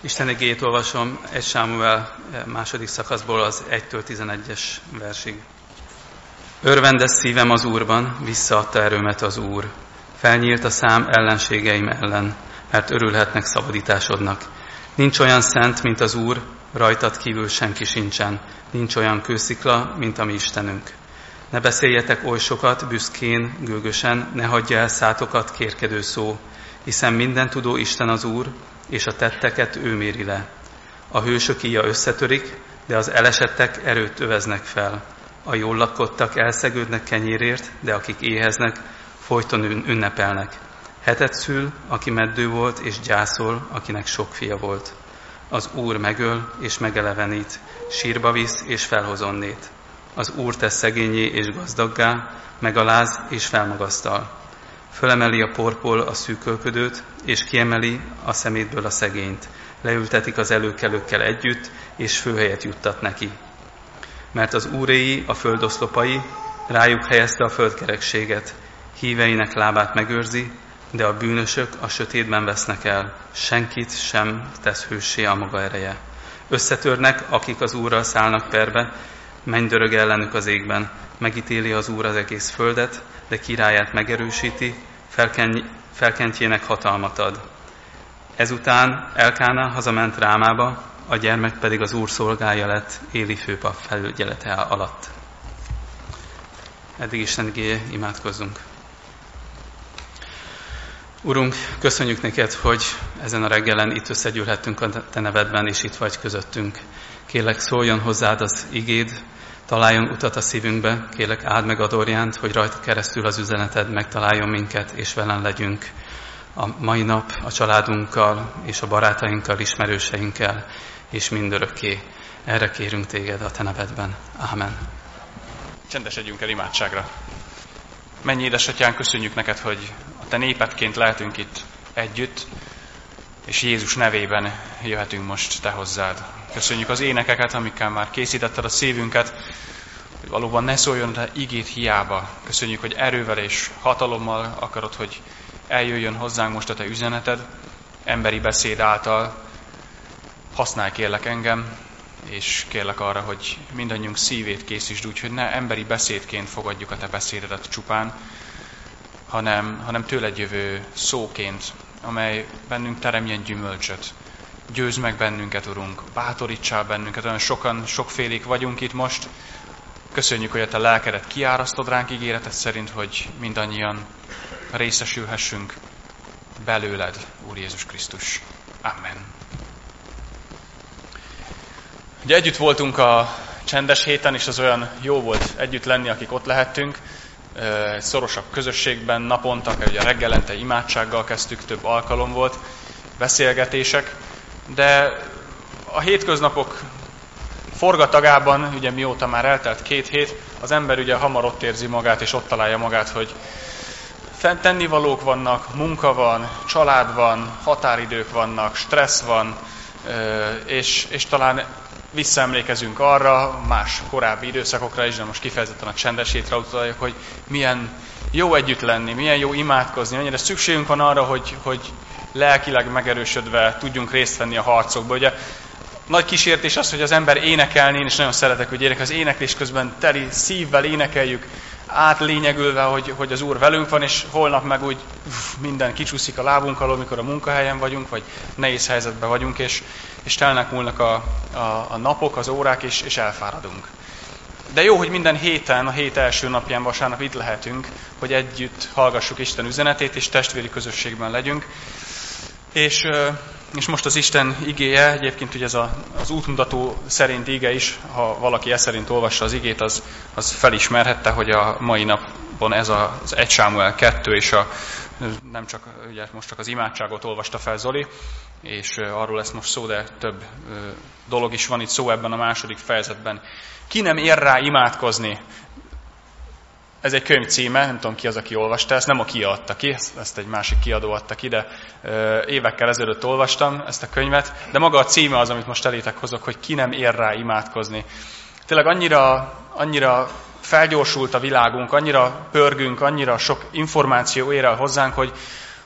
Isten igéjét olvasom 1 Sámuel második szakaszból az 1-től 11-es versig. Örvendes szívem az Úrban, visszaadta erőmet az Úr. Felnyílt a szám ellenségeim ellen, mert örülhetnek szabadításodnak. Nincs olyan szent, mint az Úr, rajtad kívül senki sincsen. Nincs olyan kőszikla, mint a mi Istenünk. Ne beszéljetek oly sokat, büszkén, gőgösen, ne hagyja el szátokat kérkedő szó, hiszen mindentudó Isten az Úr, és a tetteket ő méri le. A hősök íja összetörik, de az elesettek erőt öveznek fel. A jól lakottak elszegődnek kenyérért, de akik éheznek, folyton ünnepelnek. Hetet szül, aki meddő volt, és gyászol, akinek sok fia volt. Az Úr megöl, és megelevenít, sírba visz, és felhozonnét. Az Úr tesz szegényé és gazdaggá, megaláz, és felmagasztal. Fölemeli a porból a szűkölködőt, és kiemeli a szemétből a szegényt. Leültetik az előkelőkkel együtt, és főhelyet juttat neki. Mert az Úréi a földoszlopai, rájuk helyezte a földkerekséget. Híveinek lábát megőrzi, de a bűnösök a sötétben vesznek el. Senkit sem tesz hőssé a maga ereje. Összetörnek, akik az Úrral szállnak perbe, mennydörög ellenük az égben. Megítéli az Úr az egész földet, de királyát megerősíti, felkentjének hatalmat ad. Ezután Elkána hazament Rámába, a gyermek pedig az Úr szolgája lett Éli főpap felügyelete alatt. Eddig Isten igéje, imádkozzunk. Urunk, köszönjük neked, hogy ezen a reggelen itt összegyűlhettünk a te nevedben, és itt vagy közöttünk. Kérlek, szóljon hozzád az igéd, találjon utat a szívünkbe, kérlek, áld meg Adorjánt, hogy rajta keresztül az üzeneted megtaláljon minket, és velen legyünk a mai nap a családunkkal, és a barátainkkal, ismerőseinkkel, és mindörökké. Erre kérünk téged a te nevedben. Ámen. Csendesedjünk el imádságra. Mennyi édesatyánk, köszönjük neked, hogy a te népedként lehetünk itt együtt, és Jézus nevében jöhetünk most te hozzád. Köszönjük az énekeket, amikkel már készítetted a szívünket, hogy valóban ne szóljon te igét hiába. Köszönjük, hogy erővel és hatalommal akarod, hogy eljöjjön hozzánk most a te üzeneted, emberi beszéd által. Használj kérlek engem, és kérlek arra, hogy mindannyiunk szívét készítsd úgy, hogy ne emberi beszédként fogadjuk a te beszédedet csupán, hanem tőled jövő szóként, amely bennünk teremjen gyümölcsöt. Győzd meg bennünket, Urunk, bátorítsál bennünket, olyan sokan, sokfélék vagyunk itt most. Köszönjük, hogy a te lelkedet kiárasztod ránk ígéreted szerint, hogy mindannyian részesülhessünk belőled, Úr Jézus Krisztus. Amen. Ugye együtt voltunk a csendes héten, és az olyan jó volt együtt lenni, akik ott lehettünk. Szorosabb közösségben, naponta, ugye reggelente imádsággal kezdtük, több alkalom volt, beszélgetések, de a hétköznapok forgatagában, ugye mióta már eltelt 2 hét, az ember ugye hamar ott érzi magát, és ott találja magát, hogy tennivalók vannak, munka van, család van, határidők vannak, stressz van, és talán visszaemlékezünk arra, más korábbi időszakokra is, de most kifejezetten a csendes hétre utaljak, hogy milyen jó együtt lenni, milyen jó imádkozni, mennyire szükségünk van arra, hogy lelkileg megerősödve tudjunk részt venni a harcokba. Ugye nagy kísértés az, hogy az ember énekelni, én is nagyon szeretek, hogy az éneklés közben teli szívvel énekeljük, átlényegülve, hogy az Úr velünk van, és holnap meg úgy minden kicsúszik a lábunk alól, mikor a munkahelyen vagyunk, vagy nehéz helyzetben vagyunk, és telnek múlnak a napok, az órák, és elfáradunk. De jó, hogy minden héten, a hét első napján, vasárnap itt lehetünk, hogy együtt hallgassuk Isten üzenetét, és testvéri közösségben legyünk. És most az Isten igéje, egyébként ugye ez az útmutató szerint ige is, ha valaki szerint olvassa az igét, az felismerhette, hogy a mai napon ez az 1 Sámuel 2, és nem csak, ugye most csak az imádságot olvasta fel Zoli, és arról lesz most szó, de több dolog is van itt szó ebben a második fejezetben. Ki nem ér rá imádkozni? Ez egy könyv címe, nem tudom ki az, aki olvasta ezt, nem a Kia adta ki, ezt egy másik kiadó adta ki, de évekkel ezelőtt olvastam ezt a könyvet, de maga a címe az, amit most elétek hozok, hogy ki nem ér rá imádkozni. Tényleg annyira felgyorsult a világunk, annyira pörgünk, annyira sok információ ér el hozzánk,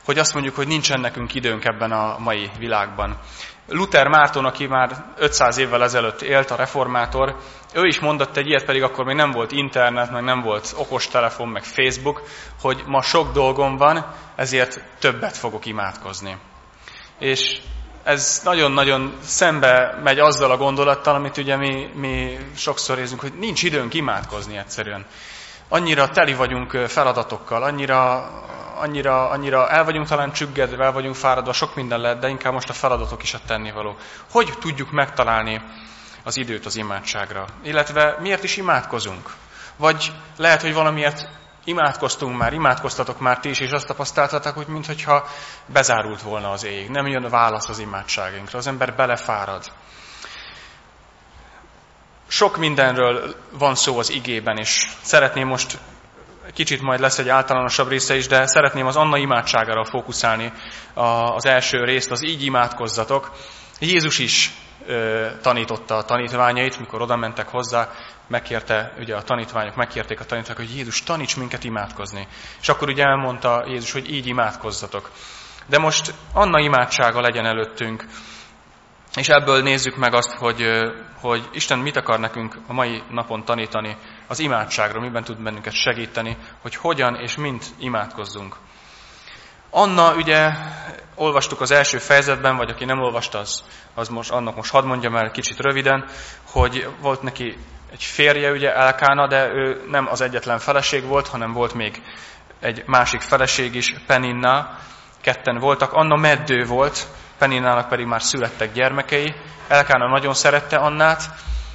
hogy azt mondjuk, hogy nincsen nekünk időnk ebben a mai világban. Luther Márton, aki már 500 évvel ezelőtt élt, a reformátor, ő is mondott egy ilyet, pedig akkor még nem volt internet, meg nem volt okostelefon, meg Facebook, hogy ma sok dolgom van, ezért többet fogok imádkozni. És ez nagyon-nagyon szembe megy azzal a gondolattal, amit ugye mi sokszor érzünk, hogy nincs időnk imádkozni egyszerűen. Annyira teli vagyunk feladatokkal, annyira el vagyunk talán csüggedve, el vagyunk fáradva, sok minden lehet, de inkább most a feladatok is a tennivaló. Hogy tudjuk megtalálni az időt az imádságra? Illetve miért is imádkozunk? Vagy lehet, hogy valamiért imádkoztatok már ti is, és azt tapasztaltatok, hogy mintha bezárult volna az ég. Nem jön a válasz az imádságainkra, az ember belefárad. Sok mindenről van szó az igében, és szeretném most, kicsit majd lesz egy általánosabb része is, de szeretném az Anna imádságára fókuszálni az első részt, az így imádkozzatok. Jézus is tanította a tanítványait, mikor oda mentek hozzá, ugye a tanítványok megkérték a tanítványok, hogy Jézus, taníts minket imádkozni. És akkor ugye elmondta Jézus, hogy így imádkozzatok. De most Anna imádsága legyen előttünk, és ebből nézzük meg azt, hogy Isten mit akar nekünk a mai napon tanítani az imádságról, miben tud bennünket segíteni, hogy hogyan és mint imádkozzunk. Anna, ugye, olvastuk az első fejezetben, vagy aki nem olvasta, annak most hadd mondjam el kicsit röviden, hogy volt neki egy férje, ugye Elkána, de ő nem az egyetlen feleség volt, hanem volt még egy másik feleség is, Peninna, ketten voltak. Anna meddő volt, Peninnának pedig már születtek gyermekei. Elkána nagyon szerette Annát,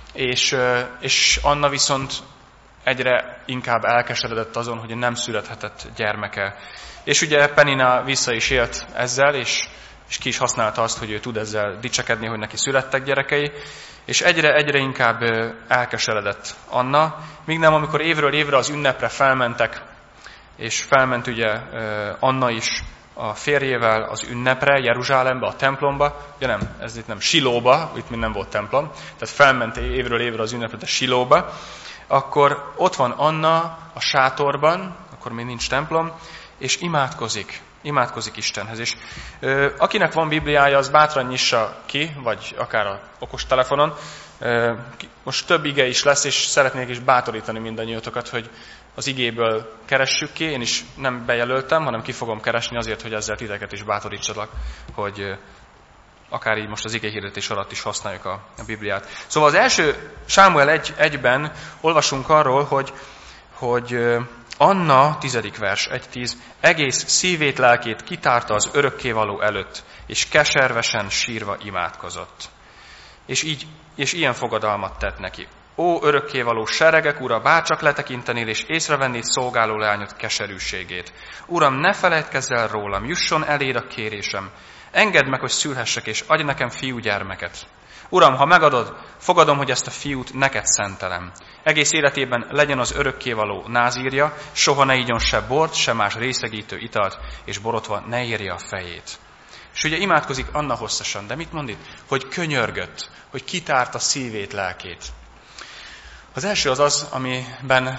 és Anna viszont egyre inkább elkeseredett azon, hogy nem születhetett gyermeke. És ugye Peninna vissza is élt ezzel, és ki is használta azt, hogy ő tud ezzel dicsekedni, hogy neki születtek gyerekei, és egyre inkább elkeseredett Anna, míg nem, amikor évről évre az ünnepre felmentek, és felment ugye Anna is a férjével az ünnepre, Jeruzsálembe, a templomba, ugye nem, ez itt nem, Silóba, itt még nem volt templom, tehát felment évről évre az ünnepre, de Silóba, akkor ott van Anna a sátorban, akkor még nincs templom, és imádkozik Istenhez. És akinek van Bibliája, az bátran nyissa ki, vagy akár a okostelefonon. Most több ige is lesz, és szeretnék is bátorítani mindannyiótokat, hogy az igéből keressük ki. Én is nem bejelöltem, hanem ki fogom keresni azért, hogy ezzel titeket is bátorítsalak, hogy akár így most az igehirdetés alatt is használjuk a Bibliát. Szóval az első Sámuel 1:1-ben olvasunk arról, hogy Anna, 10. vers, 1:10, egész szívét, lelkét kitárta az örökkévaló előtt, és keservesen sírva imádkozott. És ilyen fogadalmat tett neki. Ó, örökkévaló seregek, Ura, bárcsak letekintenél, és észrevennéd szolgáló leányod keserűségét. Uram, ne feledkezz el rólam, jusson eléd a kérésem. Engedd meg, hogy szülhessek, és adj nekem fiúgyermeket. Uram, ha megadod, fogadom, hogy ezt a fiút neked szentelem. Egész életében legyen az örökkévaló názírja, soha ne igyon se bort, se más részegítő italt, és borotva ne érje a fejét. És ugye imádkozik Anna hosszasan, de mit mond itt? Hogy könyörgött, hogy kitárta szívét, lelkét. Az első az, amiben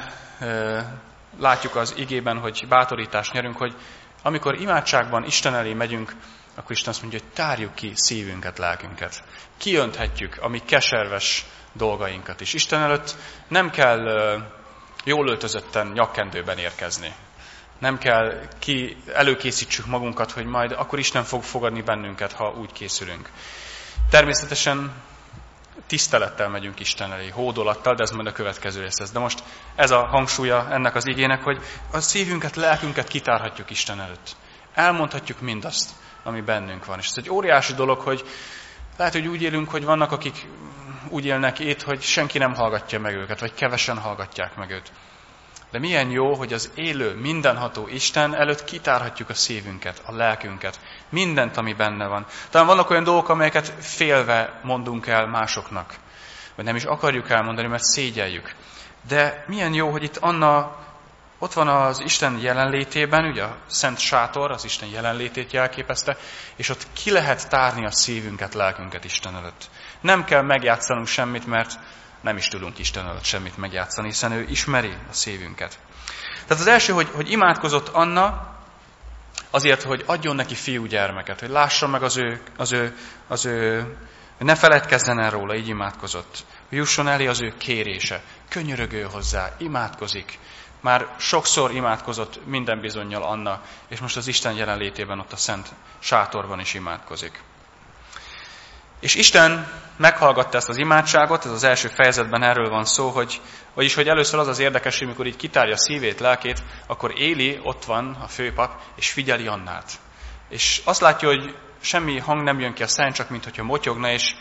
látjuk az igében, hogy bátorítást nyerünk, hogy amikor imádságban Isten elé megyünk, akkor Isten azt mondja, hogy tárjuk ki szívünket, lelkünket. Kiönthetjük a mi keserves dolgainkat is. Isten előtt nem kell jól öltözötten nyakkendőben érkezni. Nem kell előkészítsük magunkat, hogy majd akkor Isten fog fogadni bennünket, ha úgy készülünk. Természetesen tisztelettel megyünk Isten elé, hódolattal, de ez majd a következő rész lesz. De most ez a hangsúlya ennek az igének, hogy a szívünket, lelkünket kitárhatjuk Isten előtt. Elmondhatjuk mindazt, ami bennünk van. És ez egy óriási dolog, hogy lehet, hogy úgy élünk, hogy vannak, akik úgy élnek itt, hogy senki nem hallgatja meg őket, vagy kevesen hallgatják meg őt. De milyen jó, hogy az élő, mindenható Isten előtt kitárhatjuk a szívünket, a lelkünket, mindent, ami benne van. Talán vannak olyan dolgok, amelyeket félve mondunk el másoknak, vagy nem is akarjuk elmondani, mert szégyeljük. De milyen jó, hogy itt Anna ott van az Isten jelenlétében, ugye a szent sátor, az Isten jelenlétét jelképezte, és ott ki lehet tárni a szívünket, lelkünket Isten előtt. Nem kell megjátszanunk semmit, mert nem is tudunk Isten előtt semmit megjátszani, hiszen ő ismeri a szívünket. Tehát az első, hogy imádkozott Anna, Azért, hogy adjon neki fiúgyermeket, hogy lássa meg az ő ne feledkezzen el róla, így imádkozott. Hogy jusson elé az ő kérése, könyörögő hozzá, imádkozik. Már sokszor imádkozott minden bizonnyal Anna, és most az Isten jelenlétében ott a szent sátorban is imádkozik. És Isten meghallgatta ezt az imádságot, ez az első fejezetben erről van szó, vagyis hogy először az érdekes, hogy amikor így kitárja szívét, lelkét, akkor Éli ott van, a főpap, és figyeli Annát. És azt látja, hogy semmi hang nem jön ki a szán, csak mintha motyogna, és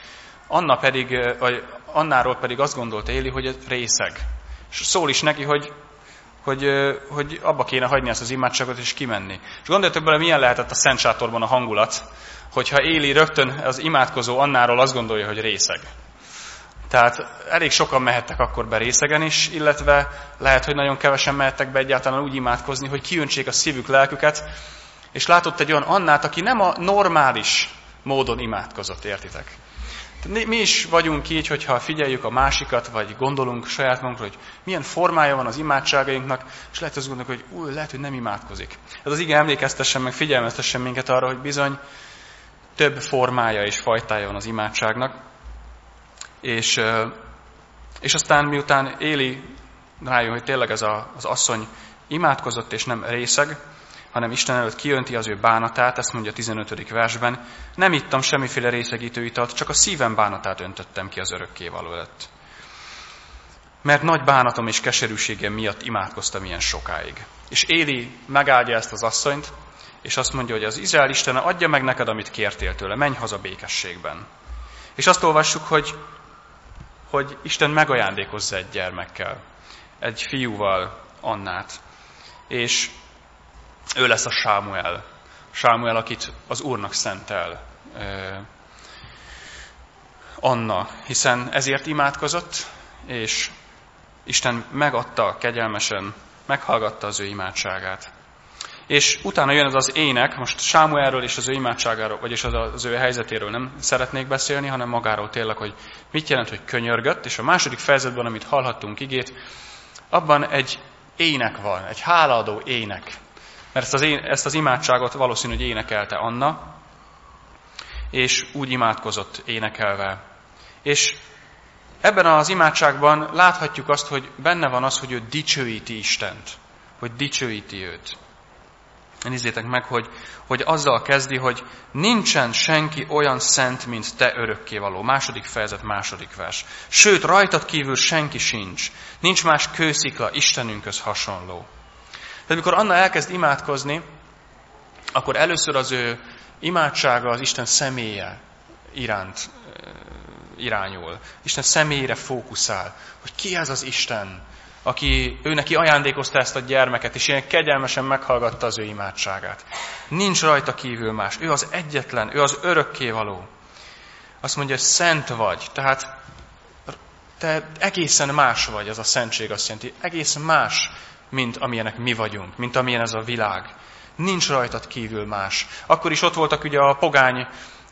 Annáról pedig azt gondolta Éli, hogy részeg. És szól is neki, hogy abba kéne hagyni ezt az imádságot, és kimenni. És gondoljatok bele, milyen lehetett a szent sátorban a hangulat, hogyha Éli rögtön az imádkozó Annáról azt gondolja, hogy részeg. Tehát elég sokan mehettek akkor be részegen is, illetve lehet, hogy nagyon kevesen mehettek be egyáltalán úgy imádkozni, hogy kiöntsék a szívük, lelküket, és látott egy olyan Annát, aki nem a normális módon imádkozott, értitek? Mi is vagyunk így, hogyha figyeljük a másikat, vagy gondolunk saját magunkra, hogy milyen formája van az imádságainknak, és lehet azt gondolni, hogy lehet, hogy nem imádkozik. Ez az ige emlékeztessen meg, figyelmeztessen minket arra, hogy bizony több formája és fajtája van az imádságnak. És aztán miután Éli rájön, hogy tényleg ez az asszony imádkozott és nem részeg, hanem Isten előtt kiönti az ő bánatát, ezt mondja a 15. versben, nem ittam semmiféle részegítő italt, csak a szívem bánatát öntöttem ki az örökkévaló előtt. Mert nagy bánatom és keserűségem miatt imádkoztam ilyen sokáig. És Éli megáldja ezt az asszonyt, és azt mondja, hogy az Izrael Istene adja meg neked, amit kértél tőle, menj haza békességben. És azt olvassuk, hogy Isten megajándékozza egy gyermekkel, egy fiúval Annát, és ő lesz a Sámuel. Sámuel, akit az Úrnak szentel Anna, hiszen ezért imádkozott, és Isten megadta kegyelmesen, meghallgatta az ő imádságát. És utána jön ez az ének, most Sámuelről és az ő imádságáról, vagyis az ő helyzetéről nem szeretnék beszélni, hanem magáról tényleg, hogy mit jelent, hogy könyörgött, és a második fejezetben, amit hallhattunk igét, abban egy ének van, egy hálaadó ének. Mert ezt az imádságot valószínű, hogy énekelte Anna, és úgy imádkozott énekelve. És ebben az imádságban láthatjuk azt, hogy benne van az, hogy ő dicsőíti Istent, hogy dicsőíti őt. Nézzétek meg, hogy azzal kezdi, hogy nincsen senki olyan szent, mint te örökkévaló. Második fejezet, második vers. Sőt, rajtad kívül senki sincs. Nincs más kőszikla Istenünkhöz hasonló. Tehát amikor Anna elkezd imádkozni, akkor először az ő imádsága az Isten személye iránt irányul. Isten személyére fókuszál, hogy ki ez az Isten, aki ő neki ajándékozta ezt a gyermeket, és ilyen kegyelmesen meghallgatta az ő imádságát. Nincs rajta kívül más. Ő az egyetlen, ő az örökkévaló. Azt mondja, hogy szent vagy. Tehát te egészen más vagy, ez a szentség azt jelenti. Egész más, mint amilyenek mi vagyunk, mint amilyen ez a világ. Nincs rajtad kívül más. Akkor is ott voltak ugye a pogány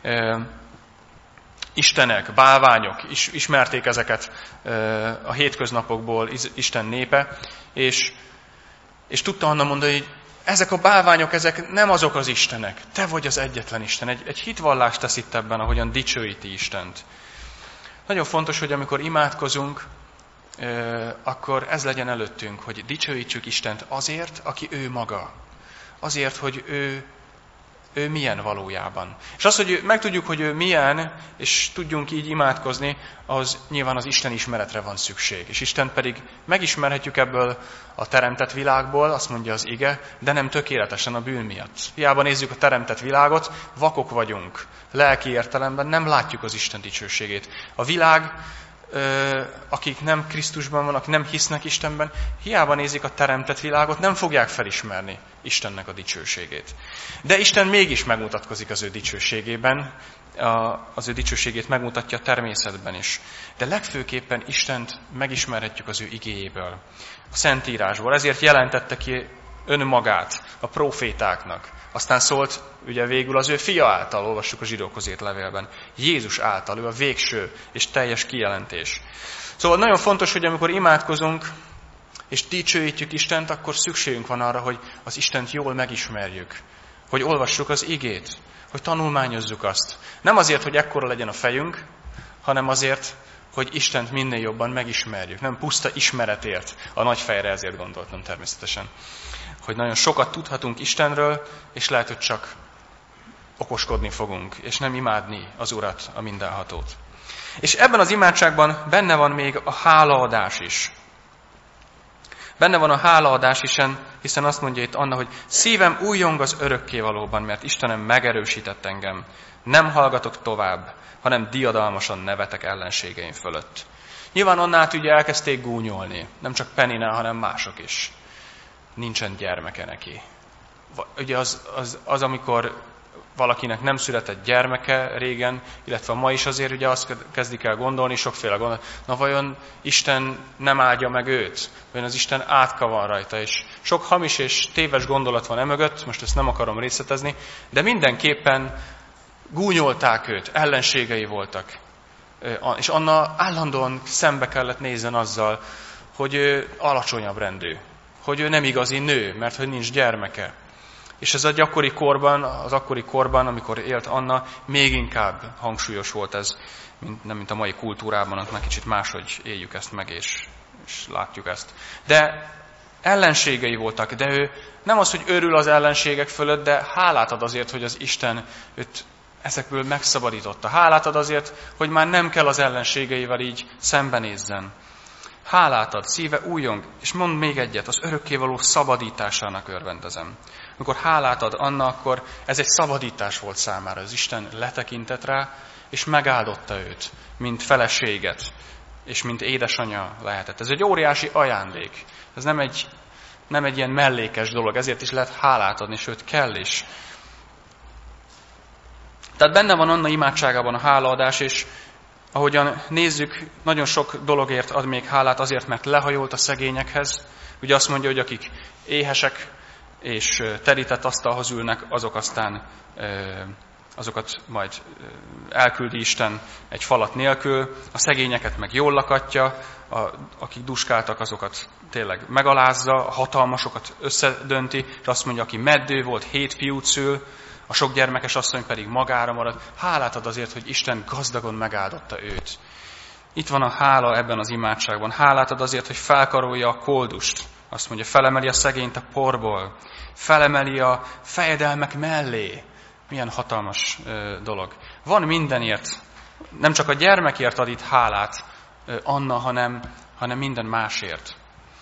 istenek, bálványok, ismerték ezeket a hétköznapokból Isten népe, és tudta Anna mondani, hogy ezek a bálványok, ezek nem azok az istenek. Te vagy az egyetlen Isten. Egy hitvallást tesz itt ebben, ahogyan dicsőíti Istent. Nagyon fontos, hogy amikor imádkozunk, akkor ez legyen előttünk, hogy dicsőítsük Istent azért, aki ő maga. Azért, hogy ő milyen valójában. És az, hogy megtudjuk, hogy ő milyen, és tudjunk így imádkozni, az nyilván az Isten ismeretre van szükség. És Isten pedig megismerhetjük ebből a teremtett világból, azt mondja az ige, de nem tökéletesen a bűn miatt. Hiába nézzük a teremtett világot, vakok vagyunk. Lelki értelemben nem látjuk az Isten dicsőségét. A világ, akik nem Krisztusban vannak, nem hisznek Istenben, hiába nézik a teremtett világot, nem fogják felismerni Istennek a dicsőségét. De Isten mégis megmutatkozik az ő dicsőségében, az ő dicsőségét megmutatja a természetben is. De legfőképpen Istent megismerhetjük az ő igéjéből, a Szentírásból. Ezért jelentette ki önmagát a prófétáknak. Aztán szólt ugye végül az ő fia által, olvassuk a Zsidókhoz írt levélben. Jézus által, ő a végső és teljes kijelentés. Szóval nagyon fontos, hogy amikor imádkozunk és dicsőítjük Istent, akkor szükségünk van arra, hogy az Istent jól megismerjük. hogy olvassuk az igét, hogy tanulmányozzuk azt. Nem azért, hogy ekkora legyen a fejünk, hanem azért, hogy Istent minél jobban megismerjük. Nem puszta ismeretért. A nagy fejre ezért gondoltam természetesen. Hogy nagyon sokat tudhatunk Istenről, és lehet, hogy csak okoskodni fogunk, és nem imádni az Urat, a mindenhatót. És ebben az imádságban benne van még a hálaadás is. Benne van a hálaadás is, hiszen azt mondja itt Anna, hogy szívem újjong az örökkévalóban, mert Istenem megerősített engem. Nem hallgatok tovább, hanem diadalmasan nevetek ellenségeim fölött. Nyilván Annát ugye elkezdték gúnyolni. Nem csak Penina, hanem mások is. Nincsen gyermeke neki. Ugye az amikor valakinek nem született gyermeke régen, illetve ma is azért ugye azt kezdik el gondolni, sokféle gondolat, na vajon Isten nem áldja meg őt? Vajon az Isten átka van rajta? És sok hamis és téves gondolat van emögött, most ezt nem akarom részletezni, de mindenképpen gúnyolták őt, ellenségei voltak. És Anna állandóan szembe kellett nézzen azzal, hogy ő alacsonyabb rendű, hogy ő nem igazi nő, mert hogy nincs gyermeke. És ez az akkori korban, amikor élt Anna, még inkább hangsúlyos volt ez, mint a mai kultúrában, ott már kicsit máshogy éljük ezt meg, és látjuk ezt. De ellenségei voltak, de ő nem az, hogy örül az ellenségek fölött, de hálát ad azért, hogy az Isten őt ezekből megszabadította. Hálát ad azért, hogy már nem kell az ellenségeivel így szembenézzen. Hálát ad, szíve újjong, és mond még egyet, az örökkévaló szabadításának örvendezem. Amikor hálát ad Anna, akkor ez egy szabadítás volt számára. Az Isten letekintett rá, és megáldotta őt, mint feleséget, és mint édesanyja lehetett. Ez egy óriási ajándék. Ez nem egy ilyen mellékes dolog, ezért is lehet hálát adni, sőt kell is. Tehát benne van Anna imádságában a hálaadás, és ahogyan nézzük, nagyon sok dologért ad még hálát azért, mert lehajolt a szegényekhez. Ugye azt mondja, hogy akik éhesek és terített asztalhoz ülnek, azokat majd elküldi Isten egy falat nélkül, a szegényeket meg jól lakatja, akik duskáltak, azokat tényleg megalázza, a hatalmasokat összedönti, és azt mondja, aki meddő volt, 7 fiút szül, a sok gyermekes asszony pedig magára marad. Hálát ad azért, hogy Isten gazdagon megáldotta őt. Itt van a hála ebben az imádságban. Hálát ad azért, hogy felkarolja a koldust. Azt mondja, felemeli a szegényt a porból. Felemeli a fejedelmek mellé. Milyen hatalmas dolog. Van mindenért. Nem csak a gyermekért ad itt hálát Anna, hanem minden másért.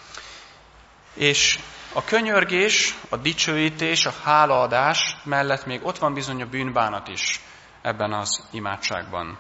És a könyörgés, a dicsőítés, a hálaadás mellett még ott van bizony a bűnbánat is ebben az imádságban.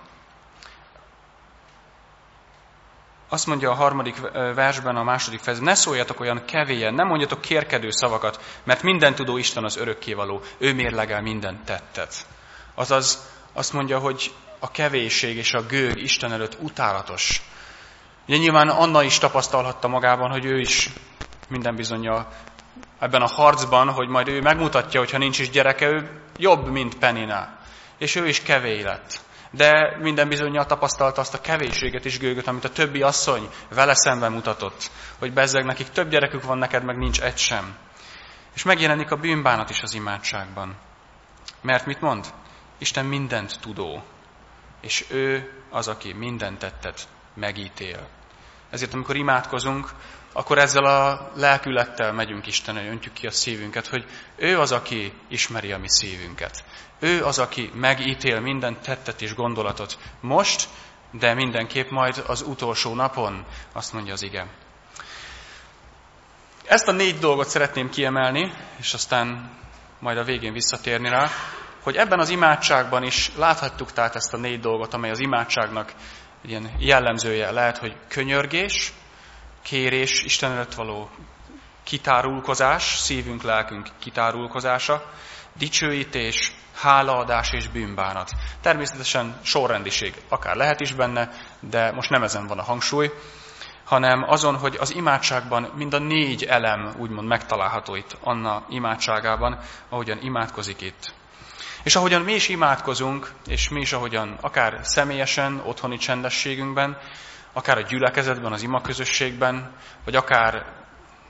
Azt mondja a 3. versben, a 2. fejezetben, ne szóljatok olyan kevélyen, nem mondjatok kérkedő szavakat, mert mindentudó Isten az örökkévaló, ő mérlegel minden tettet. Azaz azt mondja, hogy a kevésség és a gőg Isten előtt utálatos. Ugye nyilván Anna is tapasztalhatta magában, hogy ő is minden bizonnyal ebben a harcban, hogy majd ő megmutatja, hogyha nincs is gyereke, ő jobb, mint Penina. És ő is kevély lett. De minden bizonnyal tapasztalta azt a kevésséget is gőgöt, amit a többi asszony vele szemben mutatott. Hogy bezzeg, nekik több gyerekük van, neked meg nincs egy sem. És megjelenik a bűnbánat is az imádságban. Mert mit mond? Isten mindent tudó. És ő az, aki minden tettet megítél. Ezért amikor imádkozunk, akkor ezzel a lelkülettel megyünk Istenre, öntjük ki a szívünket, hogy ő az, aki ismeri a mi szívünket. Ő az, aki megítél minden tettet és gondolatot most, de mindenképp majd az utolsó napon, azt mondja az ige. Ezt a 4 dolgot szeretném kiemelni, és aztán majd a végén visszatérni rá, hogy ebben az imádságban is láthattuk tehát ezt a 4 dolgot, amely az imádságnak ilyen jellemzője lehet, hogy könyörgés, kérés, Isten előtt való kitárulkozás, szívünk, lelkünk kitárulkozása, dicsőítés, hálaadás és bűnbánat. Természetesen sorrendiség akár lehet is benne, de most nem ezen van a hangsúly, hanem azon, hogy az imádságban mind a 4 elem úgymond megtalálható itt Anna imádságában, ahogyan imádkozik itt. És ahogyan mi is imádkozunk, és mi is ahogyan akár személyesen, otthoni csendességünkben, akár a gyülekezetben, az imaközösségben, vagy akár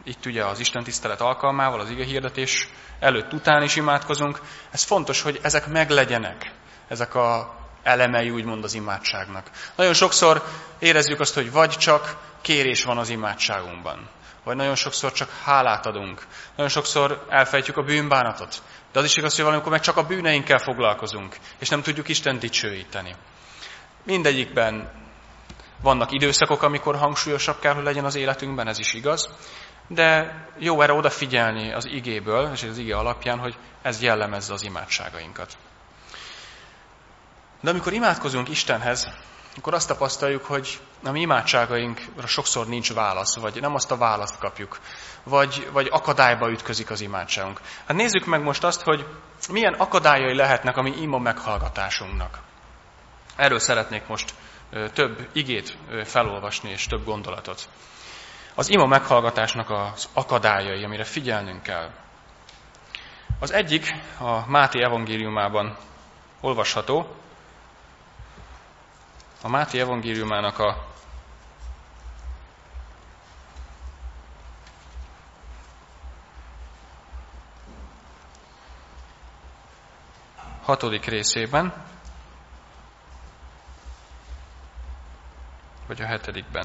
itt ugye az Isten tisztelet alkalmával, az igehirdetés előtt, után is imádkozunk. Ez fontos, hogy ezek meglegyenek, ezek az elemei úgymond az imádságnak. Nagyon sokszor érezzük azt, hogy vagy csak kérés van az imádságunkban, vagy nagyon sokszor csak hálát adunk, nagyon sokszor elfejtjük a bűnbánatot. De az is igaz, hogy valamikor meg csak a bűneinkkel foglalkozunk, és nem tudjuk Istent dicsőíteni. Mindegyikben vannak időszakok, amikor hangsúlyosabb kell, hogy legyen az életünkben, ez is igaz, de jó erre odafigyelni az igéből, és az ige alapján, hogy ez jellemezze az imádságainkat. De amikor imádkozunk Istenhez, akkor azt tapasztaljuk, hogy a mi imádságainkra sokszor nincs válasz, vagy nem azt a választ kapjuk, vagy akadályba ütközik az imádságunk. Hát nézzük meg most azt, hogy milyen akadályai lehetnek a mi ima meghallgatásunknak. Erről szeretnék most több igét felolvasni, és több gondolatot. Az ima meghallgatásnak az akadályai, amire figyelnünk kell. Az egyik a Máté evangéliumában olvasható. A Máté evangéliumának a 6. részében, vagy a 7-ben.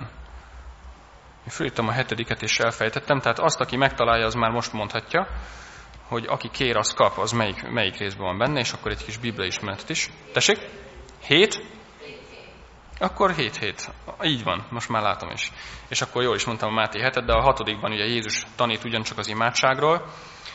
Én fölírtam a 7. és elfejtettem, tehát azt, aki megtalálja, az már most mondhatja, hogy aki kér, az kap, az melyik részben van benne, és akkor egy kis bibliaismeretet is. Tessék? 7? Akkor 7. Így van, most már látom is. És akkor jól is mondtam a Máté 7-et, de a 6-ban ugye Jézus tanít ugyancsak az imádságról,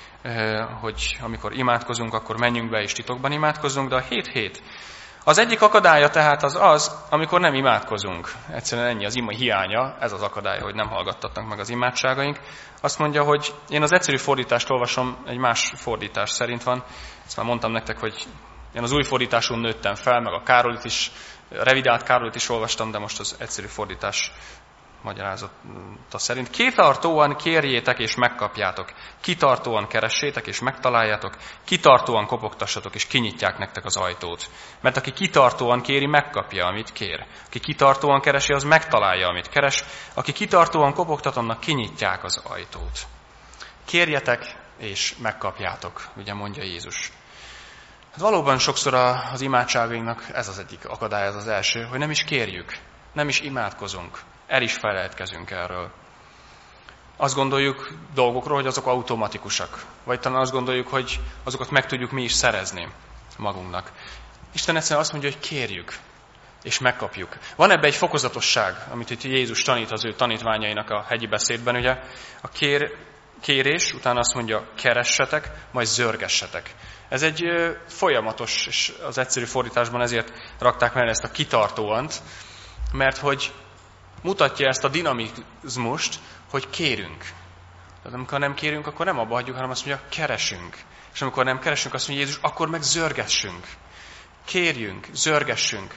hogy amikor imádkozunk, akkor menjünk be és titokban imádkozzunk, de a 7. Az egyik akadálya tehát az, amikor nem imádkozunk. Egyszerűen ennyi az ima hiánya, ez az akadály, hogy nem hallgattatnak meg az imádságaink. Azt mondja, hogy én az egyszerű fordítást olvasom, egy más fordítás szerint van. Ezt már mondtam nektek, hogy én az új fordításon nőttem fel, meg a Károlit is, a revidált Károlit is olvastam, de most az egyszerű fordítás magyarázata szerint. Kitartóan kérjétek és megkapjátok. Kitartóan keressétek és megtaláljátok. Kitartóan kopogtassatok és kinyitják nektek az ajtót. Mert aki kitartóan kéri, megkapja, amit kér. Aki kitartóan keresi, az megtalálja, amit keres. Aki kitartóan kopogtat, annak kinyitják az ajtót. Kérjetek és megkapjátok, ugye mondja Jézus. Hát valóban sokszor az imádságainknak ez az egyik akadály, ez az első, hogy nem is kérjük, nem is imádkozunk. El is felejtkezünk erről. Azt gondoljuk dolgokról, hogy azok automatikusak. Vagy talán azt gondoljuk, hogy azokat meg tudjuk mi is szerezni magunknak. Isten egyszerűen azt mondja, hogy kérjük, és megkapjuk. Van ebben egy fokozatosság, amit itt Jézus tanít az ő tanítványainak a hegyi beszédben, ugye? A kérés, utána azt mondja, keressetek, majd zörgessetek. Ez egy folyamatos, és az egyszerű fordításban ezért rakták mellé ezt a kitartóant, mert hogy mutatja ezt a dinamizmust, hogy kérünk. Tehát amikor nem kérünk, akkor nem abba hagyjuk, hanem azt mondja, keresünk. És amikor nem keresünk, azt mondja Jézus, akkor meg zörgessünk. Kérjünk, zörgessünk.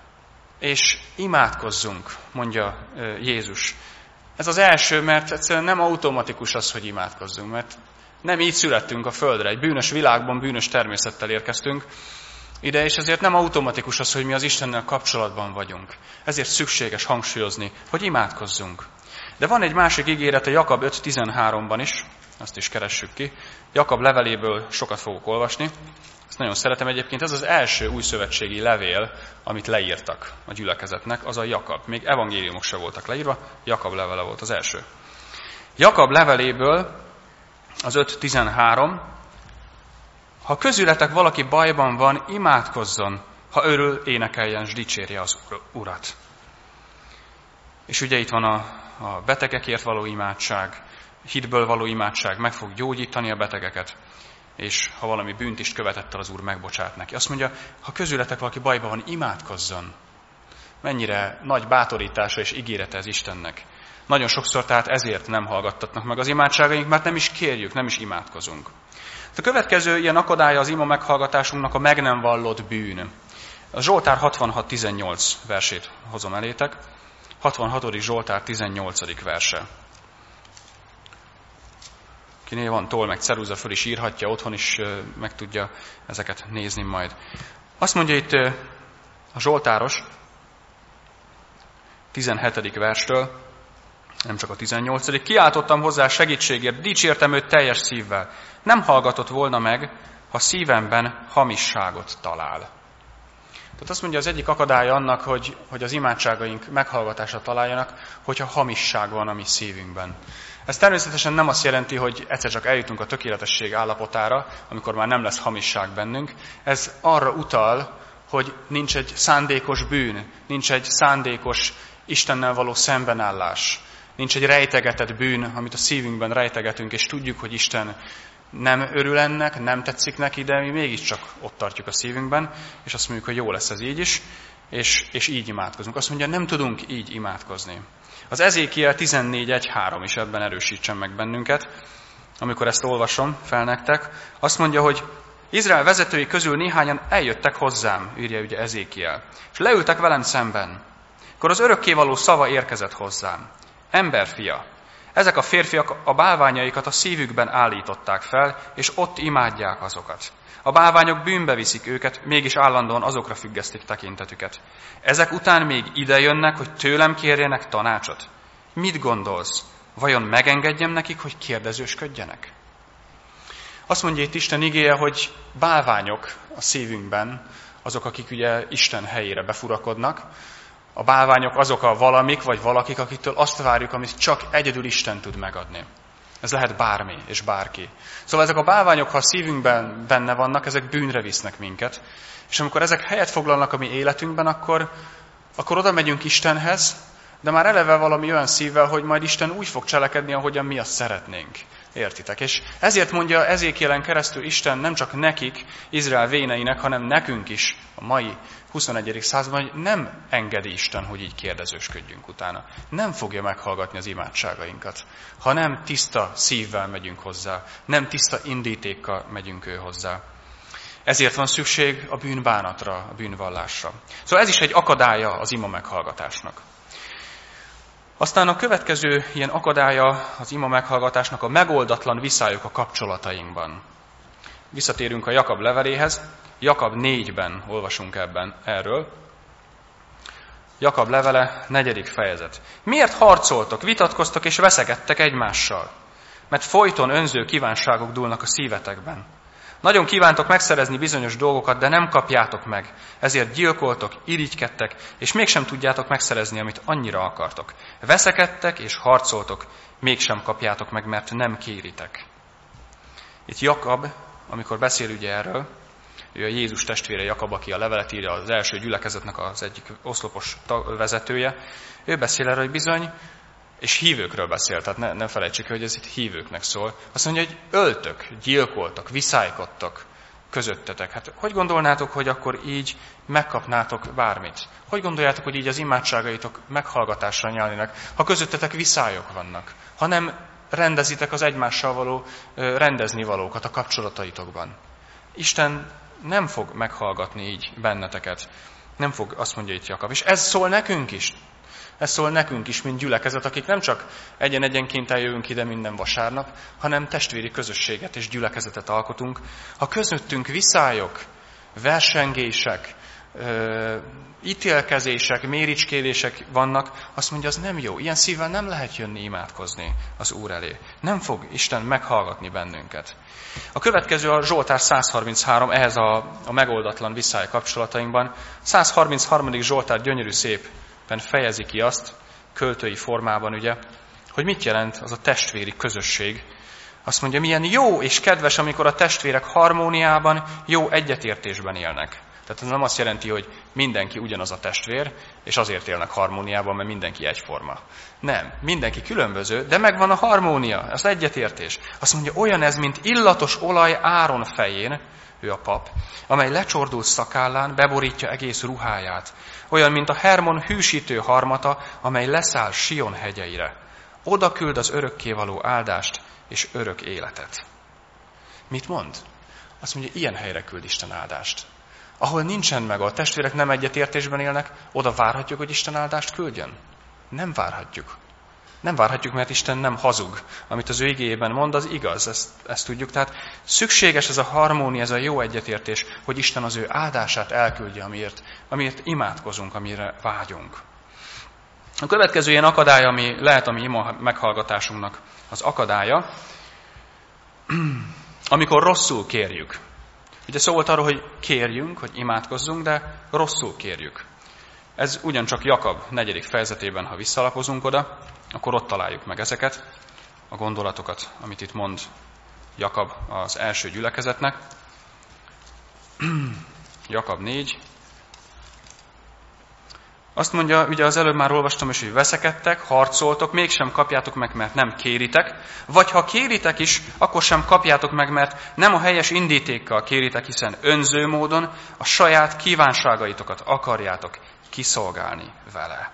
És imádkozzunk, mondja Jézus. Ez az első, mert egyszerűen nem automatikus az, hogy imádkozzunk, mert nem így születtünk a földre. Egy bűnös világban, bűnös természettel érkeztünk ide, és ezért nem automatikus az, hogy mi az Istennel kapcsolatban vagyunk. Ezért szükséges hangsúlyozni, hogy imádkozzunk. De van egy másik ígérete Jakab 5.13-ban is, azt is keressük ki. Jakab leveléből sokat fogok olvasni. Ezt nagyon szeretem egyébként. Ez az első újszövetségi levél, amit leírtak a gyülekezetnek, az a Jakab. Még evangéliumok se voltak leírva, Jakab levele volt az első. Jakab leveléből az 5.13. Ha közületek valaki bajban van, imádkozzon, ha örül, énekeljen, s dicsérje az Urat. És ugye itt van a betegekért való imádság, hitből való imádság, meg fog gyógyítani a betegeket, és ha valami bűnt is követett el, az Úr megbocsát neki. Azt mondja, ha közületek valaki bajban van, imádkozzon. Mennyire nagy bátorítása és ígérete ez Istennek. Nagyon sokszor tehát ezért nem hallgattatnak meg az imádságaink, mert nem is kérjük, nem is imádkozunk. A következő ilyen akadálya az ima meghallgatásunknak a meg nem vallott bűn. A Zsoltár 66.18 versét hozom elétek. 66. Zsoltár 18. verse. Kinél van toll, meg ceruza, föl is írhatja, otthon is meg tudja ezeket nézni majd. Azt mondja itt a Zsoltáros 17. verstől, Nem csak a 18. Kiáltottam hozzá segítségért, dicsértem őt teljes szívvel. Nem hallgatott volna meg, ha szívemben hamisságot talál. Tehát azt mondja, az egyik akadálya annak, hogy az imádságaink meghallgatásra találjanak, hogyha hamisság van a mi szívünkben. Ez természetesen nem azt jelenti, hogy egyszer csak eljutunk a tökéletesség állapotára, amikor már nem lesz hamisság bennünk. Ez arra utal, hogy nincs egy szándékos bűn, nincs egy szándékos Istennel való szembenállás, nincs egy rejtegetett bűn, amit a szívünkben rejtegetünk, és tudjuk, hogy Isten nem örül ennek, nem tetszik neki, de mi mégiscsak ott tartjuk a szívünkben, és azt mondjuk, hogy jó lesz ez így is, és így imádkozunk. Azt mondja, nem tudunk így imádkozni. Az Ezékiel 14.1.3 is ebben erősítsen meg bennünket, amikor ezt olvasom fel nektek. Azt mondja, hogy Izrael vezetői közül néhányan eljöttek hozzám, írja ugye Ezékiel, és leültek velem szemben. Akkor az örökkévaló szava érkezett hozzám. Emberfia, ezek a férfiak a bálványaikat a szívükben állították fel, és ott imádják azokat. A bálványok bűnbe viszik őket, mégis állandóan azokra függesztik tekintetüket. Ezek után még ide jönnek, hogy tőlem kérjenek tanácsot. Mit gondolsz? Vajon megengedjem nekik, hogy kérdezősködjenek? Azt mondja itt Isten igéje, hogy bálványok a szívünkben, azok, akik ugye Isten helyére befurakodnak. A bálványok azok a valamik vagy valakik, akiktől azt várjuk, amit csak egyedül Isten tud megadni. Ez lehet bármi és bárki. Szóval ezek a bálványok, ha a szívünkben benne vannak, ezek bűnre visznek minket. És amikor ezek helyet foglalnak a mi életünkben, akkor oda megyünk Istenhez, de már eleve valami olyan szívvel, hogy majd Isten úgy fog cselekedni, ahogyan mi azt szeretnénk. Értitek? És ezért mondja Ezékielen keresztül Isten nem csak nekik, Izrael véneinek, hanem nekünk is a mai 21. században, hogy nem engedi Isten, hogy így kérdezősködjünk utána. Nem fogja meghallgatni az imádságainkat, ha nem tiszta szívvel megyünk hozzá, nem tiszta indítékkal megyünk ő hozzá. Ezért van szükség a bűnbánatra, a bűnvallásra. Szóval ez is egy akadálya az ima meghallgatásnak. Aztán a következő ilyen akadálya az ima meghallgatásnak a megoldatlan viszályok a kapcsolatainkban. Visszatérünk a Jakab leveléhez. Jakab 4-ben olvasunk erről. Jakab levele, 4. fejezet. Miért harcoltok, vitatkoztok és veszekedtek egymással? Mert folyton önző kívánságok dúlnak a szívetekben. Nagyon kívántok megszerezni bizonyos dolgokat, de nem kapjátok meg. Ezért gyilkoltok, irigykedtek, és mégsem tudjátok megszerezni, amit annyira akartok. Veszekedtek és harcoltok, mégsem kapjátok meg, mert nem kéritek. Itt Jakab, amikor beszél ugye erről, ő a Jézus testvére Jakab, aki a levelet írja, az első gyülekezetnek az egyik oszlopos vezetője, ő beszél erről, hogy bizony, és hívőkről beszél, tehát ne felejtsük, hogy ez itt hívőknek szól. Azt mondja, hogy öltök, gyilkoltak, viszálykodtak közöttetek. Hát hogy gondolnátok, hogy akkor így megkapnátok bármit? Hogy gondoljátok, hogy így az imádságaitok meghallgatásra nyelnének, ha közöttetek viszályok vannak? Ha nem rendezitek az egymással való rendezni valókat a kapcsolataitokban. Isten nem fog meghallgatni így benneteket. Nem fog, azt mondja itt Jakab. És ez szól nekünk is. Ez szól nekünk is, mint gyülekezet, akik nem csak egyen-egyenként eljövünk ide minden vasárnap, hanem testvéri közösséget és gyülekezetet alkotunk. Ha közöttünk viszályok, versengések, ítélkezések, méricskélések vannak, azt mondja, az nem jó. Ilyen szívvel nem lehet jönni imádkozni az Úr elé. Nem fog Isten meghallgatni bennünket. A következő a Zsoltár 133, ehhez a megoldatlan viszály kapcsolatainkban. 133. Zsoltár gyönyörű szépen fejezi ki azt, költői formában ugye, hogy mit jelent az a testvéri közösség. Azt mondja, milyen jó és kedves, amikor a testvérek harmóniában, jó egyetértésben élnek. Tehát ez nem azt jelenti, hogy mindenki ugyanaz a testvér, és azért élnek harmóniában, mert mindenki egyforma. Nem, mindenki különböző, de megvan a harmónia, az egyetértés. Azt mondja, olyan ez, mint illatos olaj Áron fején, ő a pap, amely lecsordult szakállán, beborítja egész ruháját. Olyan, mint a Hermon hűsítő harmata, amely leszáll Sion hegyeire. Oda küld az örökkévaló áldást és örök életet. Mit mond? Azt mondja, ilyen helyre küld Isten áldást. Ahol nincsen meg, a testvérek nem egyetértésben élnek, oda várhatjuk, hogy Isten áldást küldjön? Nem várhatjuk. Nem várhatjuk, mert Isten nem hazug. Amit az ő igéjében mond, az igaz, ezt tudjuk. Tehát szükséges ez a harmónia, ez a jó egyetértés, hogy Isten az ő áldását elküldje, amiért imádkozunk, amire vágyunk. A következő ilyen akadály, ami lehet a mi ima meghallgatásunknak az akadálya, amikor rosszul kérjük. Ugye szó volt arról, hogy kérjünk, hogy imádkozzunk, de rosszul kérjük. Ez ugyancsak Jakab 4. fejezetében, ha visszalapozunk oda, akkor ott találjuk meg ezeket, a gondolatokat, amit itt mond Jakab az első gyülekezetnek. Jakab 4. Azt mondja, ugye az előbb már olvastam is, hogy veszekedtek, harcoltok, mégsem kapjátok meg, mert nem kéritek, vagy ha kéritek is, akkor sem kapjátok meg, mert nem a helyes indítékkal kéritek, hiszen önző módon a saját kívánságaitokat akarjátok kiszolgálni vele.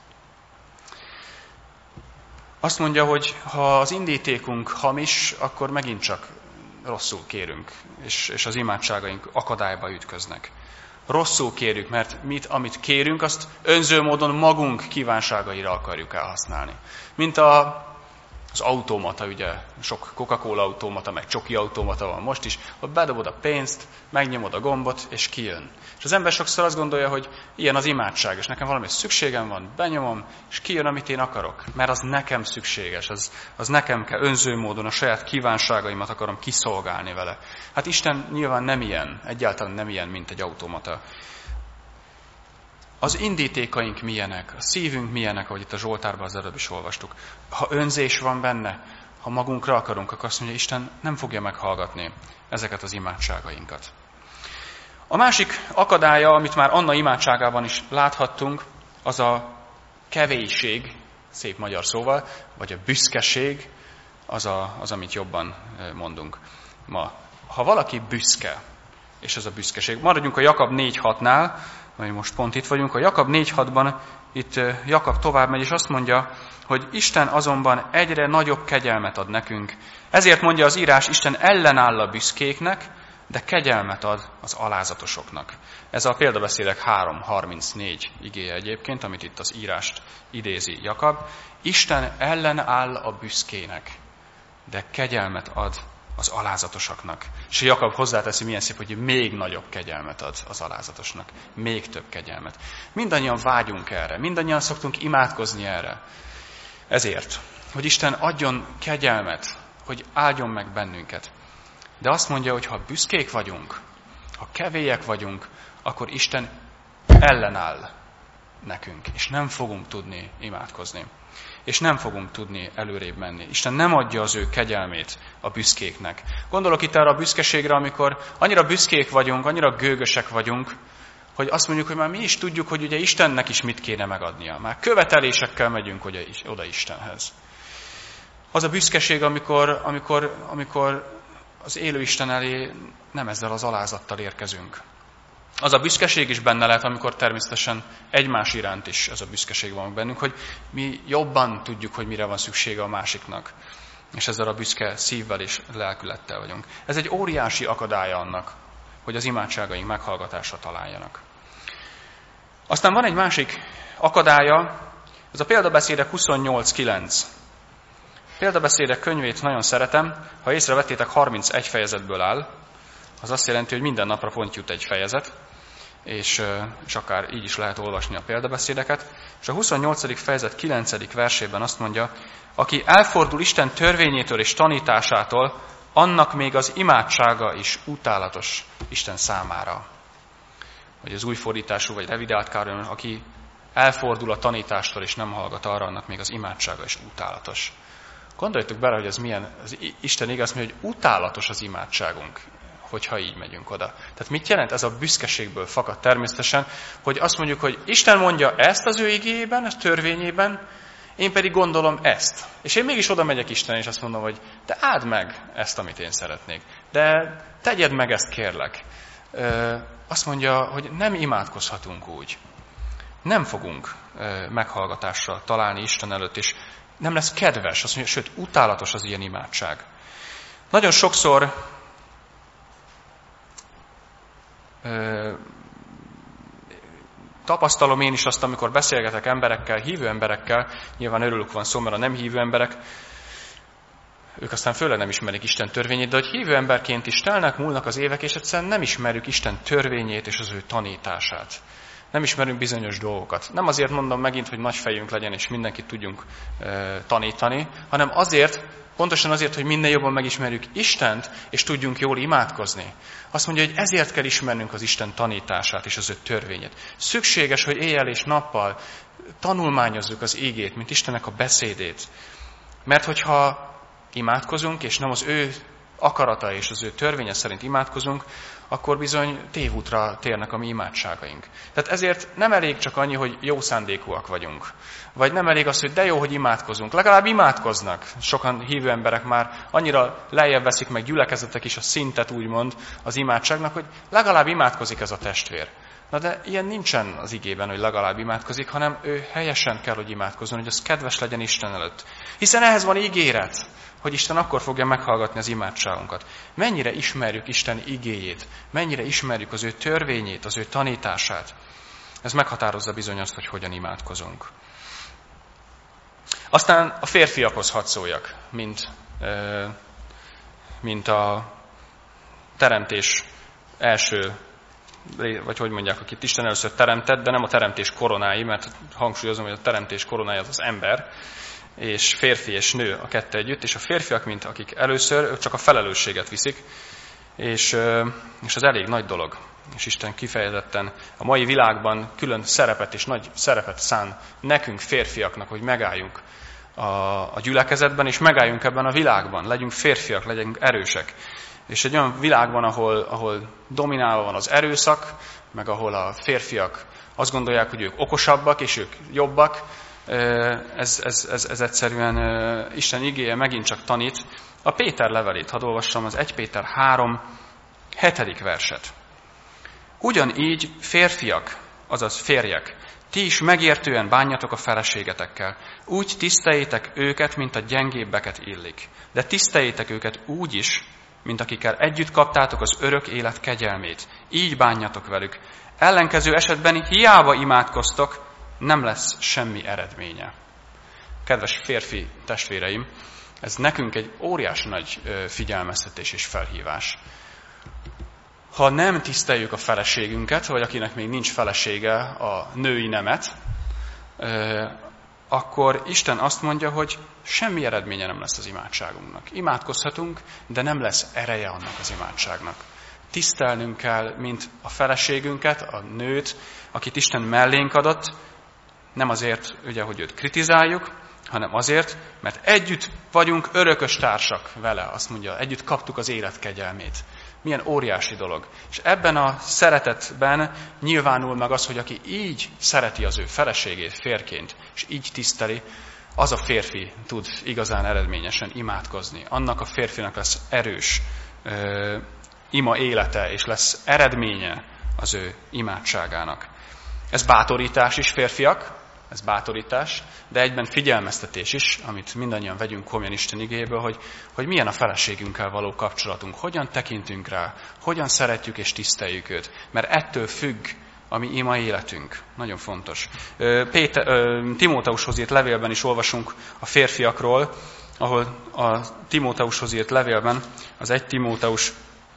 Azt mondja, hogy ha az indítékunk hamis, akkor megint csak rosszul kérünk, és az imádságaink akadályba ütköznek. Rosszul kérjük, mert amit kérünk, azt önző módon magunk kívánságaira akarjuk elhasználni. Mint az automata, ugye, sok Coca-Cola automata, meg csoki automata van most is, ott bedobod a pénzt, megnyomod a gombot, és kijön. És az ember sokszor azt gondolja, hogy ilyen az imádság, és nekem valami szükségem van, benyomom, és kijön, amit én akarok. Mert az nekem szükséges, az nekem kell, önző módon a saját kívánságaimat akarom kiszolgálni vele. Hát Isten nyilván nem ilyen, egyáltalán nem ilyen, mint egy automata. Az indítékaink milyenek, a szívünk milyenek, ahogy itt a Zsoltárban az előbb is olvastuk. Ha önzés van benne, ha magunkra akarunk, akkor azt mondja, Isten nem fogja meghallgatni ezeket az imádságainkat. A másik akadálya, amit már Anna imádságában is láthattunk, az a kevéség, szép magyar szóval, vagy a büszkeség, az amit jobban mondunk ma. Ha valaki büszke, és ez a büszkeség, maradjunk a Jakab 4.6-nál, mert most pont itt vagyunk, a Jakab 4.6-ban itt Jakab tovább megy, és azt mondja, hogy Isten azonban egyre nagyobb kegyelmet ad nekünk. Ezért mondja az írás, Isten ellenáll a büszkéknek, de kegyelmet ad az alázatosoknak. Ez a példabeszédek 3.34 igéje egyébként, amit itt az írást idézi Jakab. Isten ellenáll a büszkének, de kegyelmet ad az alázatosaknak. És Jakab hozzáteszi, milyen szép, hogy még nagyobb kegyelmet ad az alázatosnak. Még több kegyelmet. Mindannyian vágyunk erre, mindannyian szoktunk imádkozni erre. Ezért, hogy Isten adjon kegyelmet, hogy áldjon meg bennünket. De azt mondja, hogy ha büszkék vagyunk, ha kevélyek vagyunk, akkor Isten ellenáll nekünk, és nem fogunk tudni imádkozni. És nem fogunk tudni előrébb menni. Isten nem adja az ő kegyelmét a büszkéknek. Gondolok itt arra a büszkeségre, amikor annyira büszkék vagyunk, annyira gőgösek vagyunk, hogy azt mondjuk, hogy már mi is tudjuk, hogy ugye Istennek is mit kéne megadnia. Már követelésekkel megyünk oda Istenhez. Az a büszkeség, amikor az élő Isten elé nem ezzel az alázattal érkezünk. Az a büszkeség is benne lehet, amikor természetesen egymás iránt is ez a büszkeség van bennünk, hogy mi jobban tudjuk, hogy mire van szüksége a másiknak. És ezzel a büszke szívvel és lelkülettel vagyunk. Ez egy óriási akadálya annak, hogy az imádságaink meghallgatásra találjanak. Aztán van egy másik akadálya, ez a példabeszédek 28.9. Példabeszédek könyvét nagyon szeretem, ha észrevettétek, 31 fejezetből áll, az azt jelenti, hogy minden napra pont jut egy fejezet, és akár így is lehet olvasni a példabeszédeket. És a 28. fejezet 9. versében azt mondja, aki elfordul Isten törvényétől és tanításától, annak még az imádsága is utálatos Isten számára. Vagy az új fordítású, vagy revidált Károly, aki elfordul a tanítástól és nem hallgat arra, annak még az imádsága is utálatos. Gondoljatok bele, hogy ez milyen, az Isten igaz, hogy utálatos az imádságunk, hogyha így megyünk oda. Tehát mit jelent? Ez a büszkeségből fakad természetesen, hogy azt mondjuk, hogy Isten mondja ezt az ő igéjében, a törvényében, én pedig gondolom ezt. És én mégis oda megyek Isten, és azt mondom, hogy te áld meg ezt, amit én szeretnék. De tegyed meg ezt, kérlek. Azt mondja, hogy nem imádkozhatunk úgy. Nem fogunk meghallgatásra találni Isten előtt, és nem lesz kedves, azt mondja, sőt, utálatos az ilyen imádság. Nagyon sokszor tapasztalom én is azt, amikor beszélgetek emberekkel, hívő emberekkel, nyilván örülök van szó, mert a nem hívő emberek, ők aztán főleg nem ismerik Isten törvényét, de hogy hívő emberként is telnek, múlnak az évek, és egyszerűen nem ismerjük Isten törvényét és az ő tanítását. nem ismerünk bizonyos dolgokat. Nem azért mondom megint, hogy nagy fejünk legyen, és mindenkit tudjunk tanítani, hanem azért, pontosan azért, hogy minél jobban megismerjük Istent, és tudjunk jól imádkozni. Azt mondja, hogy ezért kell ismernünk az Isten tanítását és az ő törvényét. Szükséges, hogy éjjel és nappal tanulmányozzuk az igét, mint Istennek a beszédét. Mert hogyha imádkozunk, és nem az ő akarata és az ő törvénye szerint imádkozunk, akkor bizony tévútra térnek a mi imádságaink. Tehát ezért nem elég csak annyi, hogy jó szándékúak vagyunk. Vagy nem elég az, hogy de jó, hogy imádkozunk. Legalább imádkoznak. Sokan hívő emberek már annyira lejjebb veszik meg, gyülekezetek is a szintet úgymond az imádságnak, hogy legalább imádkozik ez a testvér. Na de ilyen nincsen az igében, hogy legalább imádkozik, hanem ő helyesen kell, hogy imádkozzon, hogy az kedves legyen Isten előtt. Hiszen ehhez van ígéret, hogy Isten akkor fogja meghallgatni az imádságunkat. Mennyire ismerjük Isten igéjét, mennyire ismerjük az ő törvényét, az ő tanítását. Ez meghatározza bizony azt, hogy hogyan imádkozunk. Aztán a férfiakhoz hadd szóljak, mint a teremtés első, vagy hogy mondják, akit Isten először teremtett, de nem a teremtés koronái, mert hangsúlyozom, hogy a teremtés koronája az ember, és férfi és nő a kettő együtt, és a férfiak, mint akik először, ők csak a felelősséget viszik, és az elég nagy dolog. És Isten kifejezetten a mai világban külön szerepet és nagy szerepet szán nekünk férfiaknak, hogy megálljunk a gyülekezetben, és megálljunk ebben a világban. Legyünk férfiak, legyünk erősek. És egy olyan világban, ahol dominálva van az erőszak, meg ahol a férfiak azt gondolják, hogy ők okosabbak, és ők jobbak, ez egyszerűen Isten igéje megint csak tanít. A Péter levelét, hadd olvassam, az 1 Péter 3, 7. verset. Ugyanígy férfiak, azaz férjek, ti is megértően bánjatok a feleségetekkel. Úgy tiszteljétek őket, mint a gyengébbeket illik. De tiszteljétek őket úgy is, mint akikkel együtt kaptátok az örök élet kegyelmét. Így bánjatok velük. Ellenkező esetben hiába imádkoztok, nem lesz semmi eredménye. Kedves férfi testvéreim, ez nekünk egy óriási nagy figyelmeztetés és felhívás. Ha nem tiszteljük a feleségünket, vagy akinek még nincs felesége, a női nemet, akkor Isten azt mondja, hogy semmi eredménye nem lesz az imádságunknak. Imádkozhatunk, de nem lesz ereje annak az imádságnak. Tisztelnünk kell, mint a feleségünket, a nőt, akit Isten mellénk adott, nem azért, ugye, hogy őt kritizáljuk, hanem azért, mert együtt vagyunk örökös társak vele, azt mondja, együtt kaptuk az élet kegyelmét. Milyen óriási dolog. És ebben a szeretetben nyilvánul meg az, hogy aki így szereti az ő feleségét férként, és így tiszteli, az a férfi tud igazán eredményesen imádkozni. Annak a férfinak lesz erős ima élete, és lesz eredménye az ő imádságának. Ez bátorítás is, férfiak, ez bátorítás, de egyben figyelmeztetés is, amit mindannyian vegyünk komolyan Isten igéből, hogy milyen a feleségünkkel való kapcsolatunk, hogyan tekintünk rá, hogyan szeretjük és tiszteljük őt, mert ettől függ a mi ima életünk. Nagyon fontos. Timóteushoz írt levélben is olvasunk a férfiakról, ahol a Timóteushoz írt levélben, az 1 Timóteus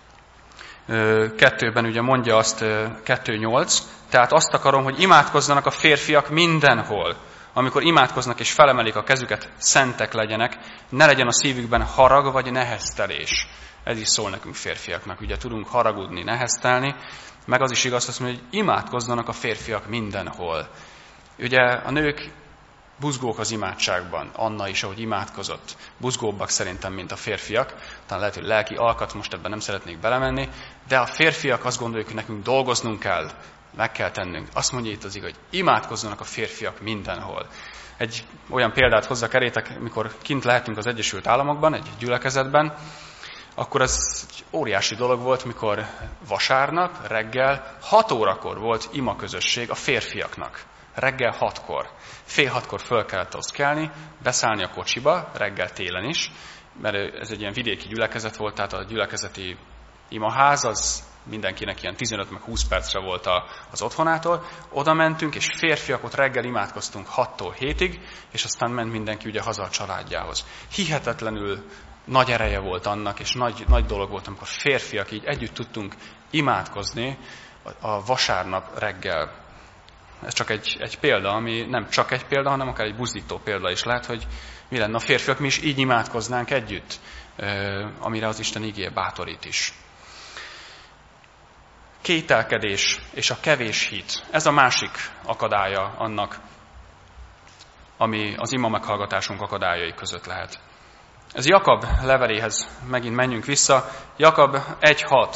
2-ben ugye mondja azt 2.8, tehát azt akarom, hogy imádkozzanak a férfiak mindenhol. Amikor imádkoznak és felemelik a kezüket, szentek legyenek, ne legyen a szívükben harag vagy neheztelés. Ez is szól nekünk férfiaknak, ugye tudunk haragudni, neheztelni, meg az is igaz, azt mondja, hogy imádkozzanak a férfiak mindenhol. Ugye a nők buzgók az imádságban, Anna is, ahogy imádkozott, buzgóbbak szerintem, mint a férfiak, talán lehet, hogy lelki alkat, most ebben nem szeretnék belemenni, de a férfiak azt gondoljuk, hogy nekünk dolgoznunk kell, meg kell tennünk. Azt mondja itt az igaz, hogy imádkozzanak a férfiak mindenhol. Egy olyan példát hozzak elétek, mikor kint lehetünk az Egyesült Államokban, egy gyülekezetben, akkor ez egy óriási dolog volt, mikor vasárnap, reggel 6 órakor volt imaközösség a férfiaknak. Reggel 6-kor. Fél 6-kor föl kellett azt kelni, beszállni a kocsiba, reggel télen is, mert ez egy ilyen vidéki gyülekezet volt, tehát a gyülekezeti imaház, az mindenkinek ilyen 15 meg 20 percre volt az otthonától. Oda mentünk, és férfiak ott reggel imádkoztunk 6-tól 7-ig, és aztán ment mindenki ugye haza a családjához. Hihetetlenül nagy ereje volt annak, és nagy dolog volt, amikor férfiak így együtt tudtunk imádkozni a vasárnap reggel. Ez csak egy példa, ami nem csak egy példa, hanem akár egy buzdító példa is lehet, hogy mi lenne a férfiak, mi is így imádkoznánk együtt, amire az Isten igéje bátorít is. Kételkedés és a kevés hit. Ez a másik akadálya annak, ami az ima meghallgatásunk akadályai között lehet. Ez Jakab leveléhez megint menjünk vissza. Jakab 1.6.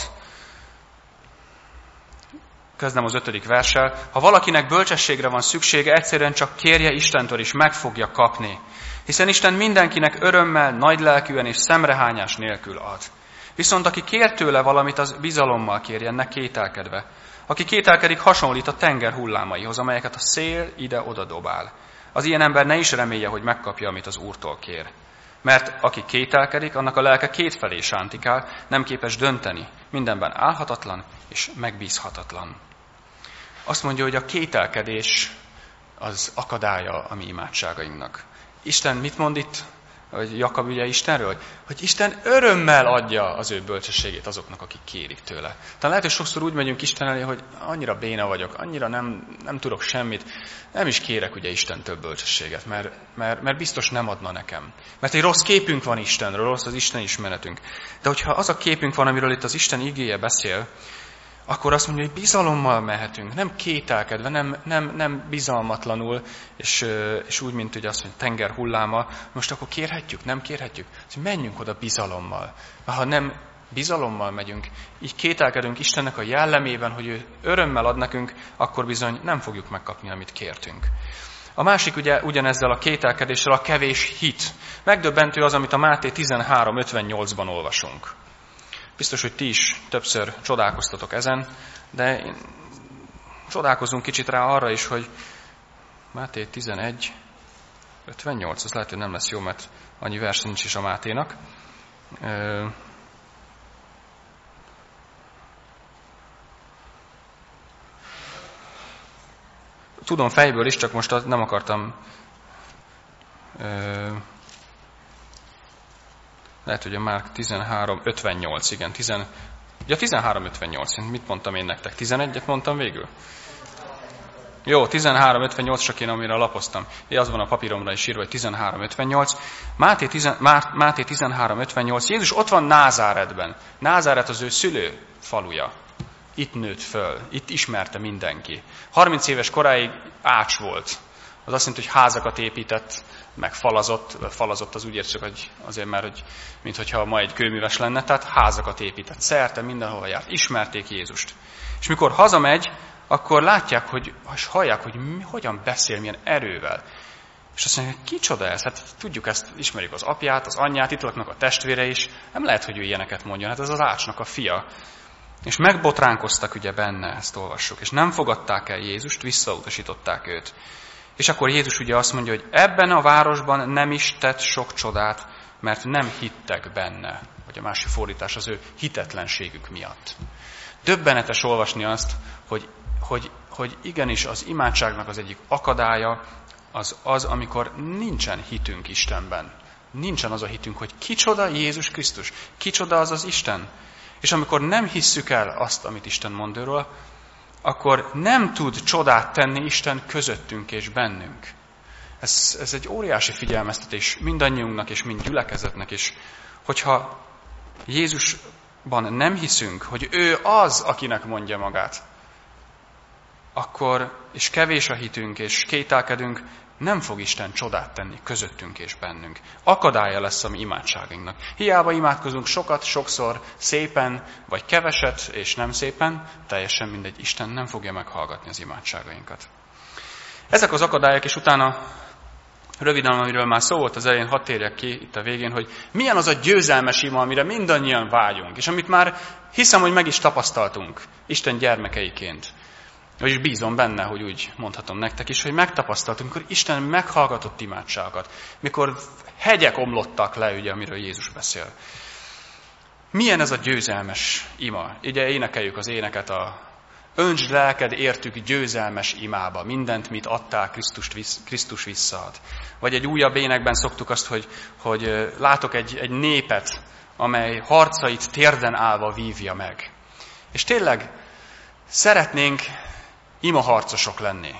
Kezdem az 5. verssel. Ha valakinek bölcsességre van szüksége, egyszerűen csak kérje Istentől, és meg fogja kapni. Hiszen Isten mindenkinek örömmel, nagylelkűen és szemrehányás nélkül ad. Viszont aki kér tőle valamit, az bizalommal kérjen, ne kételkedve. Aki kételkedik, hasonlít a tenger hullámaihoz, amelyeket a szél ide-oda dobál. Az ilyen ember ne is remélje, hogy megkapja, amit az Úrtól kér. Mert aki kételkedik, annak a lelke kétfelé sántikál, nem képes dönteni, mindenben álhatatlan és megbízhatatlan. Azt mondja, hogy a kételkedés az akadálya a mi imádságainknak. Isten mit mond itt, hogy Jakab ugye Istenről? Hogy Isten örömmel adja az ő bölcsességét azoknak, akik kérik tőle. Talán lehet, hogy sokszor úgy megyünk Isten elé, hogy annyira béna vagyok, annyira nem tudok semmit, nem is kérek ugye Istentől bölcsességet, mert biztos nem adna nekem. Mert egy rossz képünk van Istenről, rossz az Isten ismeretünk. De hogyha az a képünk van, amiről itt az Isten igéje beszél, akkor azt mondja, hogy bizalommal mehetünk, nem kételkedve, nem bizalmatlanul, és úgy, mint ugye azt mondja, tenger hulláma, most akkor kérhetjük, nem kérhetjük? Menjünk oda bizalommal. Mert ha nem bizalommal megyünk, így kételkedünk Istennek a jellemében, hogy ő örömmel ad nekünk, akkor bizony nem fogjuk megkapni, amit kértünk. A másik ugye ugyanezzel a kételkedéssel a kevés hit. Megdöbbentő az, amit a Máté 13.58-ban olvasunk. Biztos, hogy ti is többször csodálkoztatok ezen, de csodálkozunk kicsit rá arra is, hogy Máté 11.58, az lehet, hogy nem lesz jó, mert annyi vers nincs is a Máténak. Tudom fejből is, csak most nem akartam... Lehet, hogy a Márk 13.58, igen. Ugye 13.58, mit mondtam én nektek? 11-et mondtam végül? Jó, 13.58 csak én, amire lapoztam. Az van a papíromra is írva, hogy 13.58. Máté 13.58. Jézus ott van Názáretben. Názáret az ő szülő faluja. Itt nőtt föl, itt ismerte mindenki. 30 éves koráig ács volt. Az azt jelenti, hogy házakat épített, meg falazott az úgy értsük, hogy azért már, hogy mintha ma egy kőműves lenne, tehát házakat épített, szerte mindenhol járt, ismerték Jézust. És mikor hazamegy, akkor látják, és hallják, hogy hogyan beszél, milyen erővel. És azt mondják, kicsoda ez? Hát tudjuk ezt, ismerjük az apját, az anyját, itt laknak a testvére is, nem lehet, hogy ő ilyeneket mondjon, hát ez az ácsnak a fia. És megbotránkoztak ugye benne, ezt olvassuk, és nem fogadták el Jézust, visszautasították őt. És akkor Jézus ugye azt mondja, hogy ebben a városban nem is tett sok csodát, mert nem hittek benne. Vagy a másik fordítás az ő hitetlenségük miatt. Döbbenetes olvasni azt, hogy igenis az imádságnak az egyik akadálya az, amikor nincsen hitünk Istenben. Nincsen az a hitünk, hogy kicsoda Jézus Krisztus, kicsoda az az Isten. És amikor nem hisszük el azt, amit Isten mond őről, akkor nem tud csodát tenni Isten közöttünk és bennünk. Ez egy óriási figyelmeztetés mindannyiunknak és mind gyülekezetnek is, hogyha Jézusban nem hiszünk, hogy ő az, akinek mondja magát, akkor, és kevés a hitünk, és kételkedünk, nem fog Isten csodát tenni közöttünk és bennünk. Akadálya lesz a mi imádságunknak. Hiába imádkozunk sokat, sokszor, szépen, vagy keveset, és nem szépen, teljesen mindegy, Isten nem fogja meghallgatni az imádságainkat. Ezek az akadályok, és utána röviden, amiről már szó volt az elején, hadd térjek ki itt a végén, hogy milyen az a győzelmes ima, amire mindannyian vágyunk, és amit már hiszem, hogy meg is tapasztaltunk Isten gyermekeiként. Vagyis bízom benne, hogy úgy mondhatom nektek is, hogy megtapasztaltunk, amikor Isten meghallgatott imádságokat, mikor hegyek omlottak le, ugye, amiről Jézus beszél. Milyen ez a győzelmes ima? Ugye énekeljük az éneket, öntsd lelked értük győzelmes imába, mindent, mit adtál, Krisztus visszaad. Vagy egy újabb énekben szoktuk azt, hogy látok egy népet, amely harcait térden állva vívja meg. És tényleg szeretnénk imaharcosok lenni.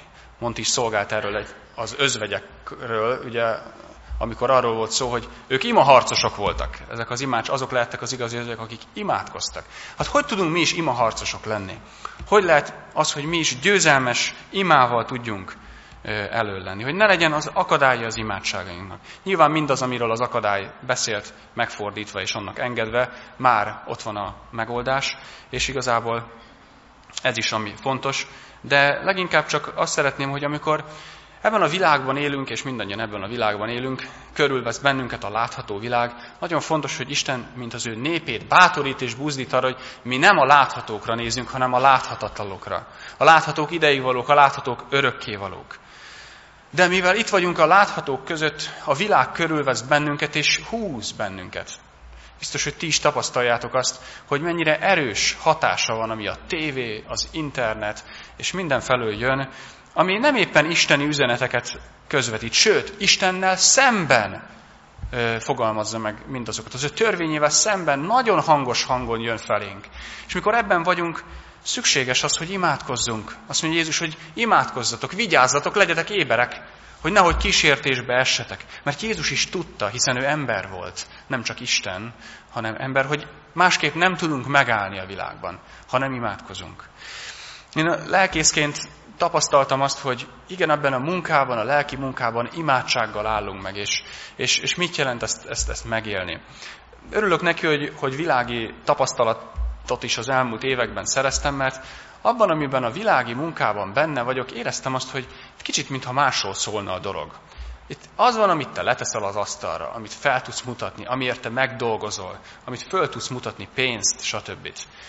Monti is szolgált erről az özvegyekről, ugye, amikor arról volt szó, hogy ők imaharcosok voltak. Ezek az imács, azok lehettek az igazi özvegyek, akik imádkoztak. Hát hogy tudunk mi is imaharcosok lenni? Hogy lehet az, hogy mi is győzelmes imával tudjunk elől lenni? Hogy ne legyen az akadálya az imádságainknak. Nyilván mindaz, amiről az akadály beszélt, megfordítva és annak engedve, már ott van a megoldás, és igazából ez is, ami fontos. De leginkább csak azt szeretném, hogy amikor ebben a világban élünk, és mindannyian ebben a világban élünk, körülvesz bennünket a látható világ, nagyon fontos, hogy Isten, mint az ő népét bátorít és buzdít arra, hogy mi nem a láthatókra nézünk, hanem a láthatatlanokra. A láthatók idejigvalók, a láthatók örökkévalók. De mivel itt vagyunk a láthatók között, a világ körülvesz bennünket és húz bennünket. Biztos, hogy ti is tapasztaljátok azt, hogy mennyire erős hatása van, ami a tévé, az internet és mindenfelől jön, ami nem éppen isteni üzeneteket közvetít, sőt, Istennel szemben fogalmazza meg mindazokat. Az ő törvényével szemben nagyon hangos hangon jön felénk. És mikor ebben vagyunk, szükséges az, hogy imádkozzunk. Azt mondja Jézus, hogy imádkozzatok, vigyázzatok, legyetek éberek, hogy nehogy kísértésbe essetek. Mert Jézus is tudta, hiszen ő ember volt, nem csak Isten, hanem ember, hogy másképp nem tudunk megállni a világban, ha nem imádkozunk. Én lelkészként tapasztaltam azt, hogy igen, ebben a munkában, a lelki munkában imádsággal állunk meg, és mit jelent ezt megélni. Örülök neki, hogy világi tapasztalatot is az elmúlt években szereztem, mert abban, amiben a világi munkában benne vagyok, éreztem azt, hogy kicsit mintha másról szólna a dolog. Itt az van, amit te leteszel az asztalra, amit fel tudsz mutatni, amiért te megdolgozol, amit föl tudsz mutatni, pénzt, stb.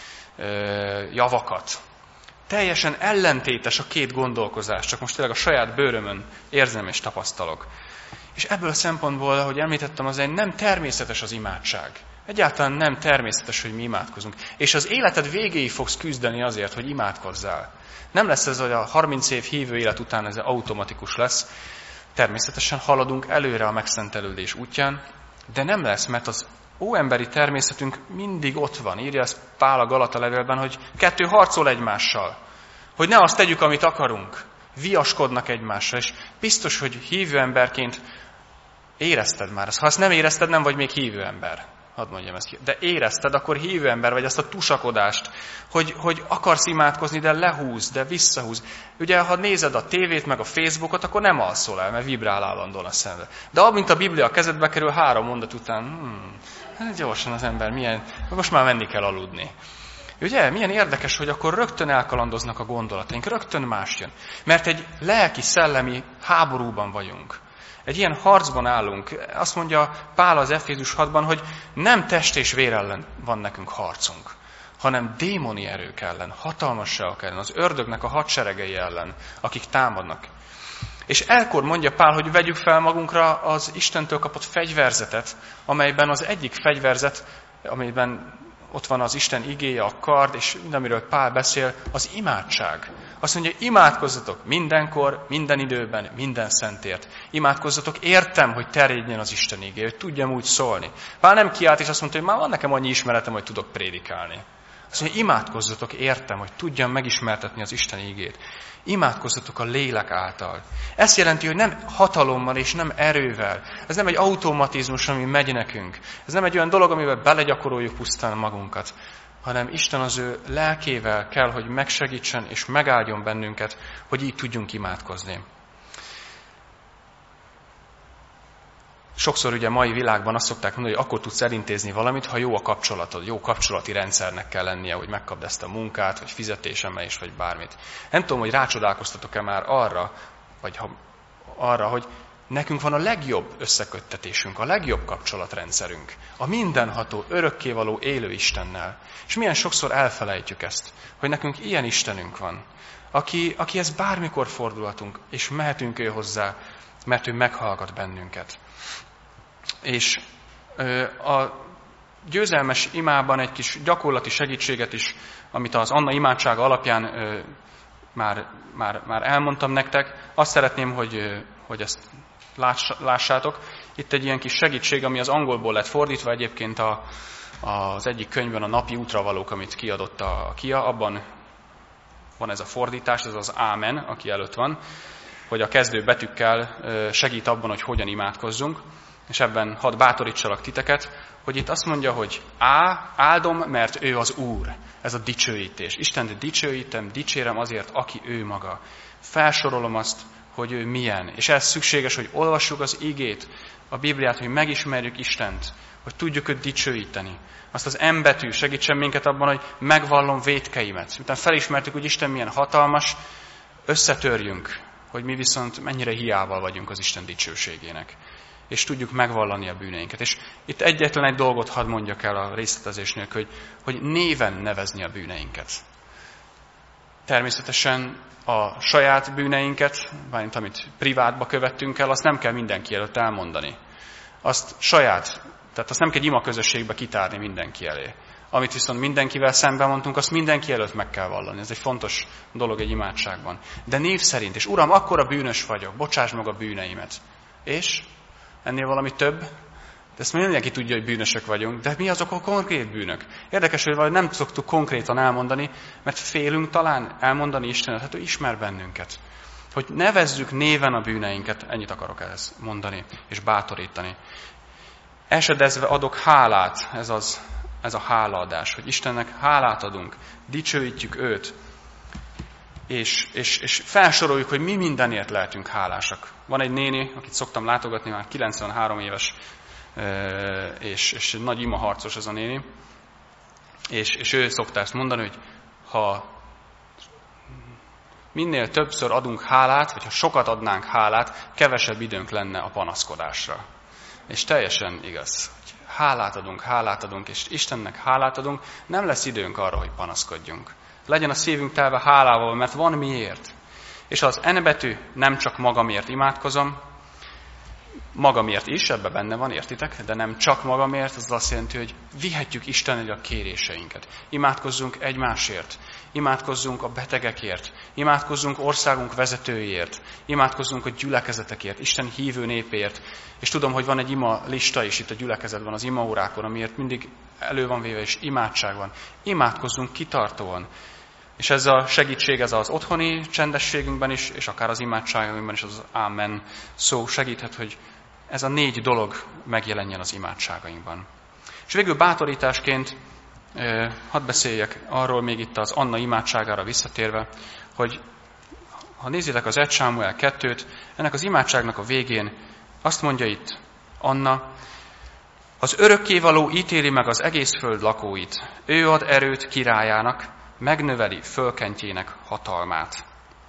Javakat. Teljesen ellentétes a két gondolkozás, csak most tényleg a saját bőrömön érzem és tapasztalok. És ebből a szempontból, ahogy említettem, azért nem természetes az imádság. Egyáltalán nem természetes, hogy mi imádkozunk. És az életed végéig fogsz küzdeni azért, hogy imádkozzál. Nem lesz ez, hogy a 30 év hívő élet után ez automatikus lesz. Természetesen haladunk előre a megszentelődés útján, de nem lesz, mert az óemberi természetünk mindig ott van. Írja ezt Pál a Galata levélben, hogy kettő harcol egymással. Hogy ne azt tegyük, amit akarunk. Viaskodnak egymással. És biztos, hogy hívő emberként érezted már ezt. Ha ezt nem érezted, nem vagy még hívő ember. Hadd mondjam ezt. De érezted, akkor hívő ember vagy, ezt a tusakodást, hogy akarsz imádkozni, de lehúz, de visszahúz. Ugye, ha nézed a tévét, meg a Facebookot, akkor nem alszol el, mert vibrál állandóan a szembe. De amint a Biblia a kezedbe kerül, 3 mondat után, gyorsan az ember, most már menni kell aludni. Ugye, milyen érdekes, hogy akkor rögtön elkalandoznak a gondolataink, rögtön más jön. Mert egy lelki-szellemi háborúban vagyunk. Egy ilyen harcban állunk. Azt mondja Pál az Efézus 6-ban, hogy nem test és vér ellen van nekünk harcunk, hanem démoni erők ellen, hatalmasságok ellen, az ördögnek a hadseregei ellen, akik támadnak. És ekkor mondja Pál, hogy vegyük fel magunkra az Istentől kapott fegyverzetet, amelyben az egyik fegyverzet, amelyben ott van az Isten igéje, a kard, és amiről Pál beszél, az imádság. Azt mondja, imádkozzatok mindenkor, minden időben, minden szentért. Imádkozzatok, értem, hogy terjedjen az Isten igéje, hogy tudjam úgy szólni. Pál nem kiállt, és azt mondta, hogy már van nekem annyi ismeretem, hogy tudok prédikálni. Azt mondja, imádkozzatok, értem, hogy tudjam megismertetni az Isten igét. Imádkozzatok a lélek által. Ez jelenti, hogy nem hatalommal és nem erővel. Ez nem egy automatizmus, ami megy nekünk. Ez nem egy olyan dolog, amivel belegyakoroljuk pusztán magunkat, hanem Isten az ő lelkével kell, hogy megsegítsen és megáldjon bennünket, hogy így tudjunk imádkozni. Sokszor ugye a mai világban azt szokták mondani, hogy akkor tudsz elintézni valamit, ha jó a kapcsolatod, jó kapcsolati rendszernek kell lennie, hogy megkapd ezt a munkát, vagy fizetésemelést, vagy bármit. Nem tudom, hogy rácsodálkoztatok-e már arra, hogy nekünk van a legjobb összeköttetésünk, a legjobb kapcsolatrendszerünk, a mindenható, örökkévaló élő Istennel. És milyen sokszor elfelejtjük ezt, hogy nekünk ilyen Istenünk van, akihez bármikor fordulhatunk, és mehetünk ő hozzá, mert ő meghallgat bennünket. És a győzelmes imában egy kis gyakorlati segítséget is, amit az Anna imádsága alapján már elmondtam nektek, azt szeretném, hogy ezt lássátok. Itt egy ilyen kis segítség, ami az angolból lett fordítva, egyébként az egyik könyvben a napi útravalók, amit kiadott a KIA, abban van ez a fordítás, ez az Ámen, aki előtt van. hogy a kezdő betűkkel segít abban, hogy hogyan imádkozzunk, és ebben hadd bátorítsalak titeket, hogy itt azt mondja, hogy áldom, mert ő az Úr. Ez a dicsőítés. Istent dicsőítem, dicsérem azért, aki ő maga. Felsorolom azt, hogy ő milyen. És ez szükséges, hogy olvassuk az igét, a Bibliát, hogy megismerjük Istent, hogy tudjuk őt dicsőíteni. Azt az M betű segítsen minket abban, hogy megvallom vétkeimet. Miután felismertük, hogy Isten milyen hatalmas, összetörjünk, hogy mi viszont mennyire hiával vagyunk az Isten dicsőségének. És tudjuk megvallani a bűneinket. És itt egyetlen egy dolgot hadd mondjak el a részletezés nélkül, hogy néven nevezni a bűneinket. Természetesen a saját bűneinket, mármint amit privátba követtünk el, azt nem kell mindenki előtt elmondani. Tehát azt nem kell egy ima közösségbe kitárni mindenki elé. Amit viszont mindenkivel szemben mondtunk, azt mindenki előtt meg kell vallani. Ez egy fontos dolog egy imádságban. De név szerint, és Uram, akkora bűnös vagyok, bocsáss meg a bűneimet. És ennél valami több? De ezt mindenki tudja, hogy bűnösök vagyunk, de mi azok a konkrét bűnök? Érdekes, hogy nem szoktuk konkrétan elmondani, mert félünk talán elmondani Istenet, hát ő ismer bennünket. Hogy nevezzük néven a bűneinket, ennyit akarok ehhez mondani, és bátorítani. Esedezve adok hálát, ez a hálaadás, hogy Istennek hálát adunk, dicsőítjük őt, és felsoroljuk, hogy mi mindenért lehetünk hálásak. Van egy néni, akit szoktam látogatni, már 93 éves, és nagy imaharcos ez a néni, és ő szokta ezt mondani, hogy ha minél többször adunk hálát, vagy ha sokat adnánk hálát, kevesebb időnk lenne a panaszkodásra. És teljesen igaz, hogy hálát adunk, és Istennek hálát adunk, nem lesz időnk arra, hogy panaszkodjunk. Legyen a szívünk telve hálával, mert van miért. És az N betű nem csak magamért imádkozom, magamért is, ebben benne van, értitek? De nem csak magamért, az azt jelenti, hogy vihetjük Isten elé a kéréseinket. Imádkozzunk egymásért, imádkozzunk a betegekért, imádkozzunk országunk vezetőiért, imádkozzunk a gyülekezetekért, Isten hívő népért. És tudom, hogy van egy ima lista is itt a gyülekezetben, az imaórákon, amiért mindig elő van véve, és imádság van. Imádkozzunk kitartóan. És ez a segítség, ez az otthoni csendességünkben is, és akár az imádságunkban is az ámen szó segíthet, hogy ez a 4 dolog megjelenjen az imádságainkban. És végül bátorításként hadd beszéljek arról még itt az Anna imádságára visszatérve, hogy ha nézitek az 1 Sámuel 2-t, ennek az imádságnak a végén azt mondja itt Anna, az örökkévaló ítéli meg az egész föld lakóit, ő ad erőt királyának, megnöveli fölkentjének hatalmát.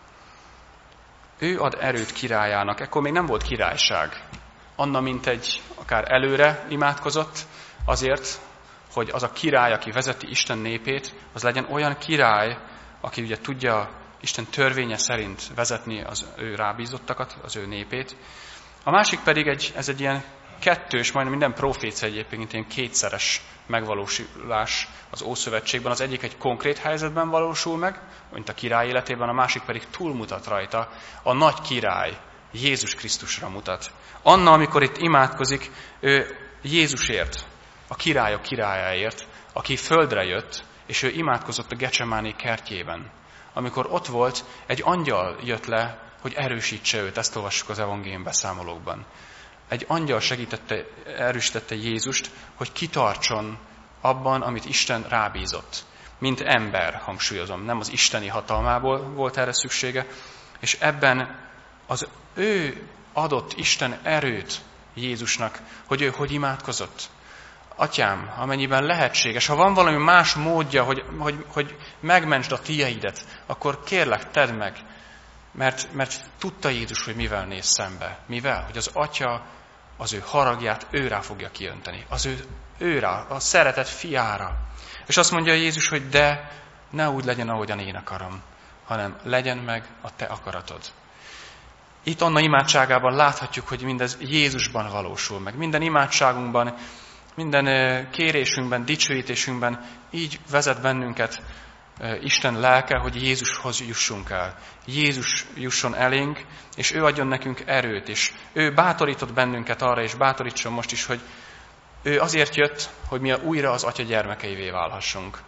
Ő ad erőt királyának, ekkor még nem volt királyság. Anna mintegy akár előre imádkozott azért, hogy az a király, aki vezeti Isten népét, az legyen olyan király, aki ugye tudja Isten törvénye szerint vezetni az ő rábízottakat, az ő népét. A másik pedig ez egy ilyen kettős, majdnem minden profécia egyébként ilyen kétszeres megvalósulás az Ószövetségben. Az egyik egy konkrét helyzetben valósul meg, mint a király életében, a másik pedig túlmutat rajta. A nagy király Jézus Krisztusra mutat. Anna, amikor itt imádkozik, ő Jézusért, a királyok királyáért, aki földre jött, és ő imádkozott a Gecsemáné kertjében. Amikor ott volt, egy angyal jött le, hogy erősítse őt, ezt olvassuk az evangélium beszámolókban. Egy angyal erősítette Jézust, hogy kitartson abban, amit Isten rábízott. Mint ember, hangsúlyozom, nem az isteni hatalmából volt erre szüksége, és ebben az ő adott Isten erőt Jézusnak, hogy ő hogy imádkozott. Atyám, amennyiben lehetséges, ha van valami más módja, hogy megmentsd a tieidet, akkor kérlek, tedd meg, mert tudta Jézus, hogy mivel néz szembe. Mivel? Hogy az Atya az ő haragját őrá fogja kiönteni. Az őrá, a szeretett fiára. És azt mondja Jézus, hogy de ne úgy legyen, ahogyan én akarom, hanem legyen meg a te akaratod. Itt Anna imádságában láthatjuk, hogy mindez Jézusban valósul meg. Minden imádságunkban, minden kérésünkben, dicsőítésünkben így vezet bennünket Isten lelke, hogy Jézushoz jussunk el. Jézus jusson elénk, és ő adjon nekünk erőt, és ő bátorított bennünket arra, és bátorítson most is, hogy ő azért jött, hogy mi újra az Atya gyermekeivé válhassunk.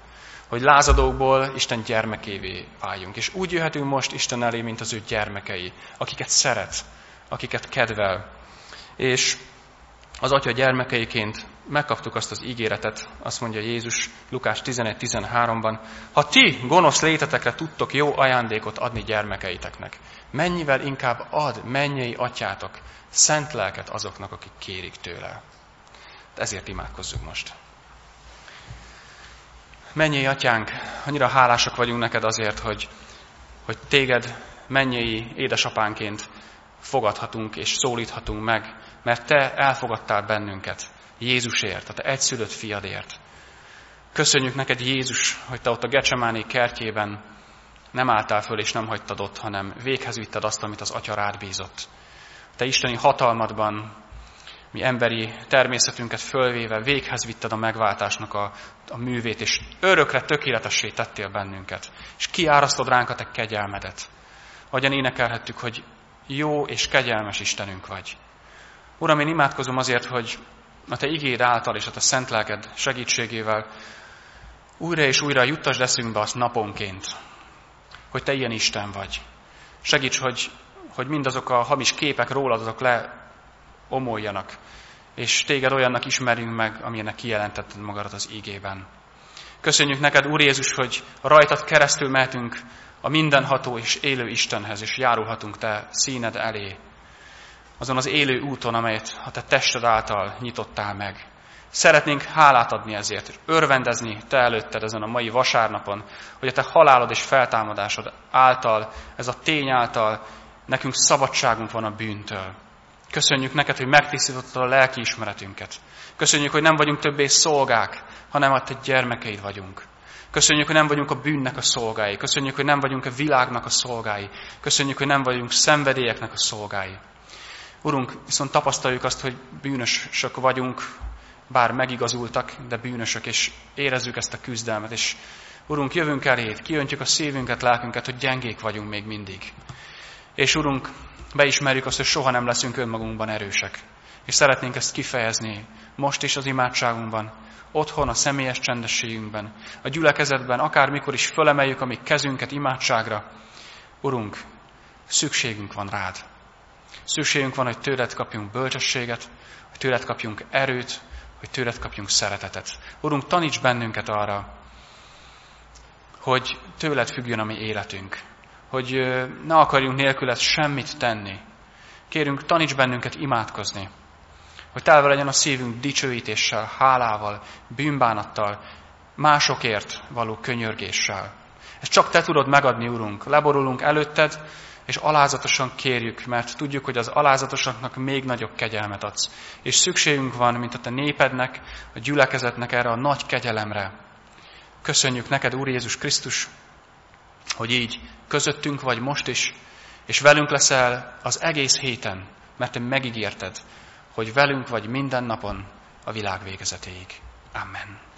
hogy lázadókból Isten gyermekévé váljunk. És úgy jöhetünk most Isten elé, mint az ő gyermekei, akiket szeret, akiket kedvel. És az Atya gyermekeiként megkaptuk azt az ígéretet, azt mondja Jézus Lukás 11:13-ban, ha ti gonosz létetekre tudtok jó ajándékot adni gyermekeiteknek, mennyivel inkább ad mennyei atyátok szent lelket azoknak, akik kérik tőle. Ezért imádkozzunk most. Mennyei atyánk, annyira hálásak vagyunk neked azért, hogy téged mennyei édesapánként fogadhatunk és szólíthatunk meg, mert te elfogadtál bennünket Jézusért, a te egyszülött fiadért. Köszönjük neked, Jézus, hogy te ott a Gecsemáné kertjében nem álltál föl és nem hagytad ott, hanem véghez vitted azt, amit az Atya rád bízott. Te isteni hatalmadban, mi emberi természetünket fölvéve véghez vitted a megváltásnak a művét, és örökre tökéletessé tettél bennünket. És kiárasztod ránk a te kegyelmedet. Ahogyan énekelhettük, hogy jó és kegyelmes Istenünk vagy. Uram, én imádkozom azért, hogy a te igéd által és a te szent lelked segítségével újra és újra juttasd eszünkbe azt naponként, hogy te ilyen Isten vagy. Segíts, hogy mindazok a hamis képek rólad azok leomoljanak, és téged olyannak ismerjünk meg, amilyennek kijelentetted magadat az ígében. Köszönjük neked, Úr Jézus, hogy rajtad keresztül mehetünk a mindenható és élő Istenhez, és járulhatunk te színed elé, azon az élő úton, amelyet a te tested által nyitottál meg. Szeretnénk hálát adni ezért, és örvendezni te előtted ezen a mai vasárnapon, hogy a te halálod és feltámadásod által, ez a tény által nekünk szabadságunk van a bűntől. Köszönjük neked, hogy megtisztítottad a lelki ismeretünket. Köszönjük, hogy nem vagyunk többé szolgák, hanem a te gyermekeid vagyunk. Köszönjük, hogy nem vagyunk a bűnnek a szolgái. Köszönjük, hogy nem vagyunk a világnak a szolgái. Köszönjük, hogy nem vagyunk szenvedélyeknek a szolgái. Urunk, viszont tapasztaljuk azt, hogy bűnösök vagyunk, bár megigazultak, de bűnösök, és érezzük ezt a küzdelmet. És Urunk, jövünk eléd, kiöntjük a szívünket, lelkünket, hogy gyengék vagyunk még mindig. És Urunk, beismerjük azt, hogy soha nem leszünk önmagunkban erősek. És szeretnénk ezt kifejezni most is az imádságunkban, otthon, a személyes csendességünkben, a gyülekezetben, akármikor is fölemeljük a mi kezünket imádságra. Urunk, szükségünk van rád. Szükségünk van, hogy tőled kapjunk bölcsességet, hogy tőled kapjunk erőt, hogy tőled kapjunk szeretetet. Urunk, taníts bennünket arra, hogy tőled függjön a mi életünk, hogy ne akarjunk nélküled semmit tenni. Kérünk, taníts bennünket imádkozni, hogy telve legyen a szívünk dicsőítéssel, hálával, bűnbánattal, másokért való könyörgéssel. Ezt csak te tudod megadni, Urunk. Leborulunk előtted, és alázatosan kérjük, mert tudjuk, hogy az alázatosaknak még nagyobb kegyelmet adsz. És szükségünk van, mint a te népednek, a gyülekezetnek erre a nagy kegyelemre. Köszönjük neked, Úr Jézus Krisztus, hogy így közöttünk vagy most is, és velünk leszel az egész héten, mert te megígérted, hogy velünk vagy minden napon a világ végezetéig. Amen.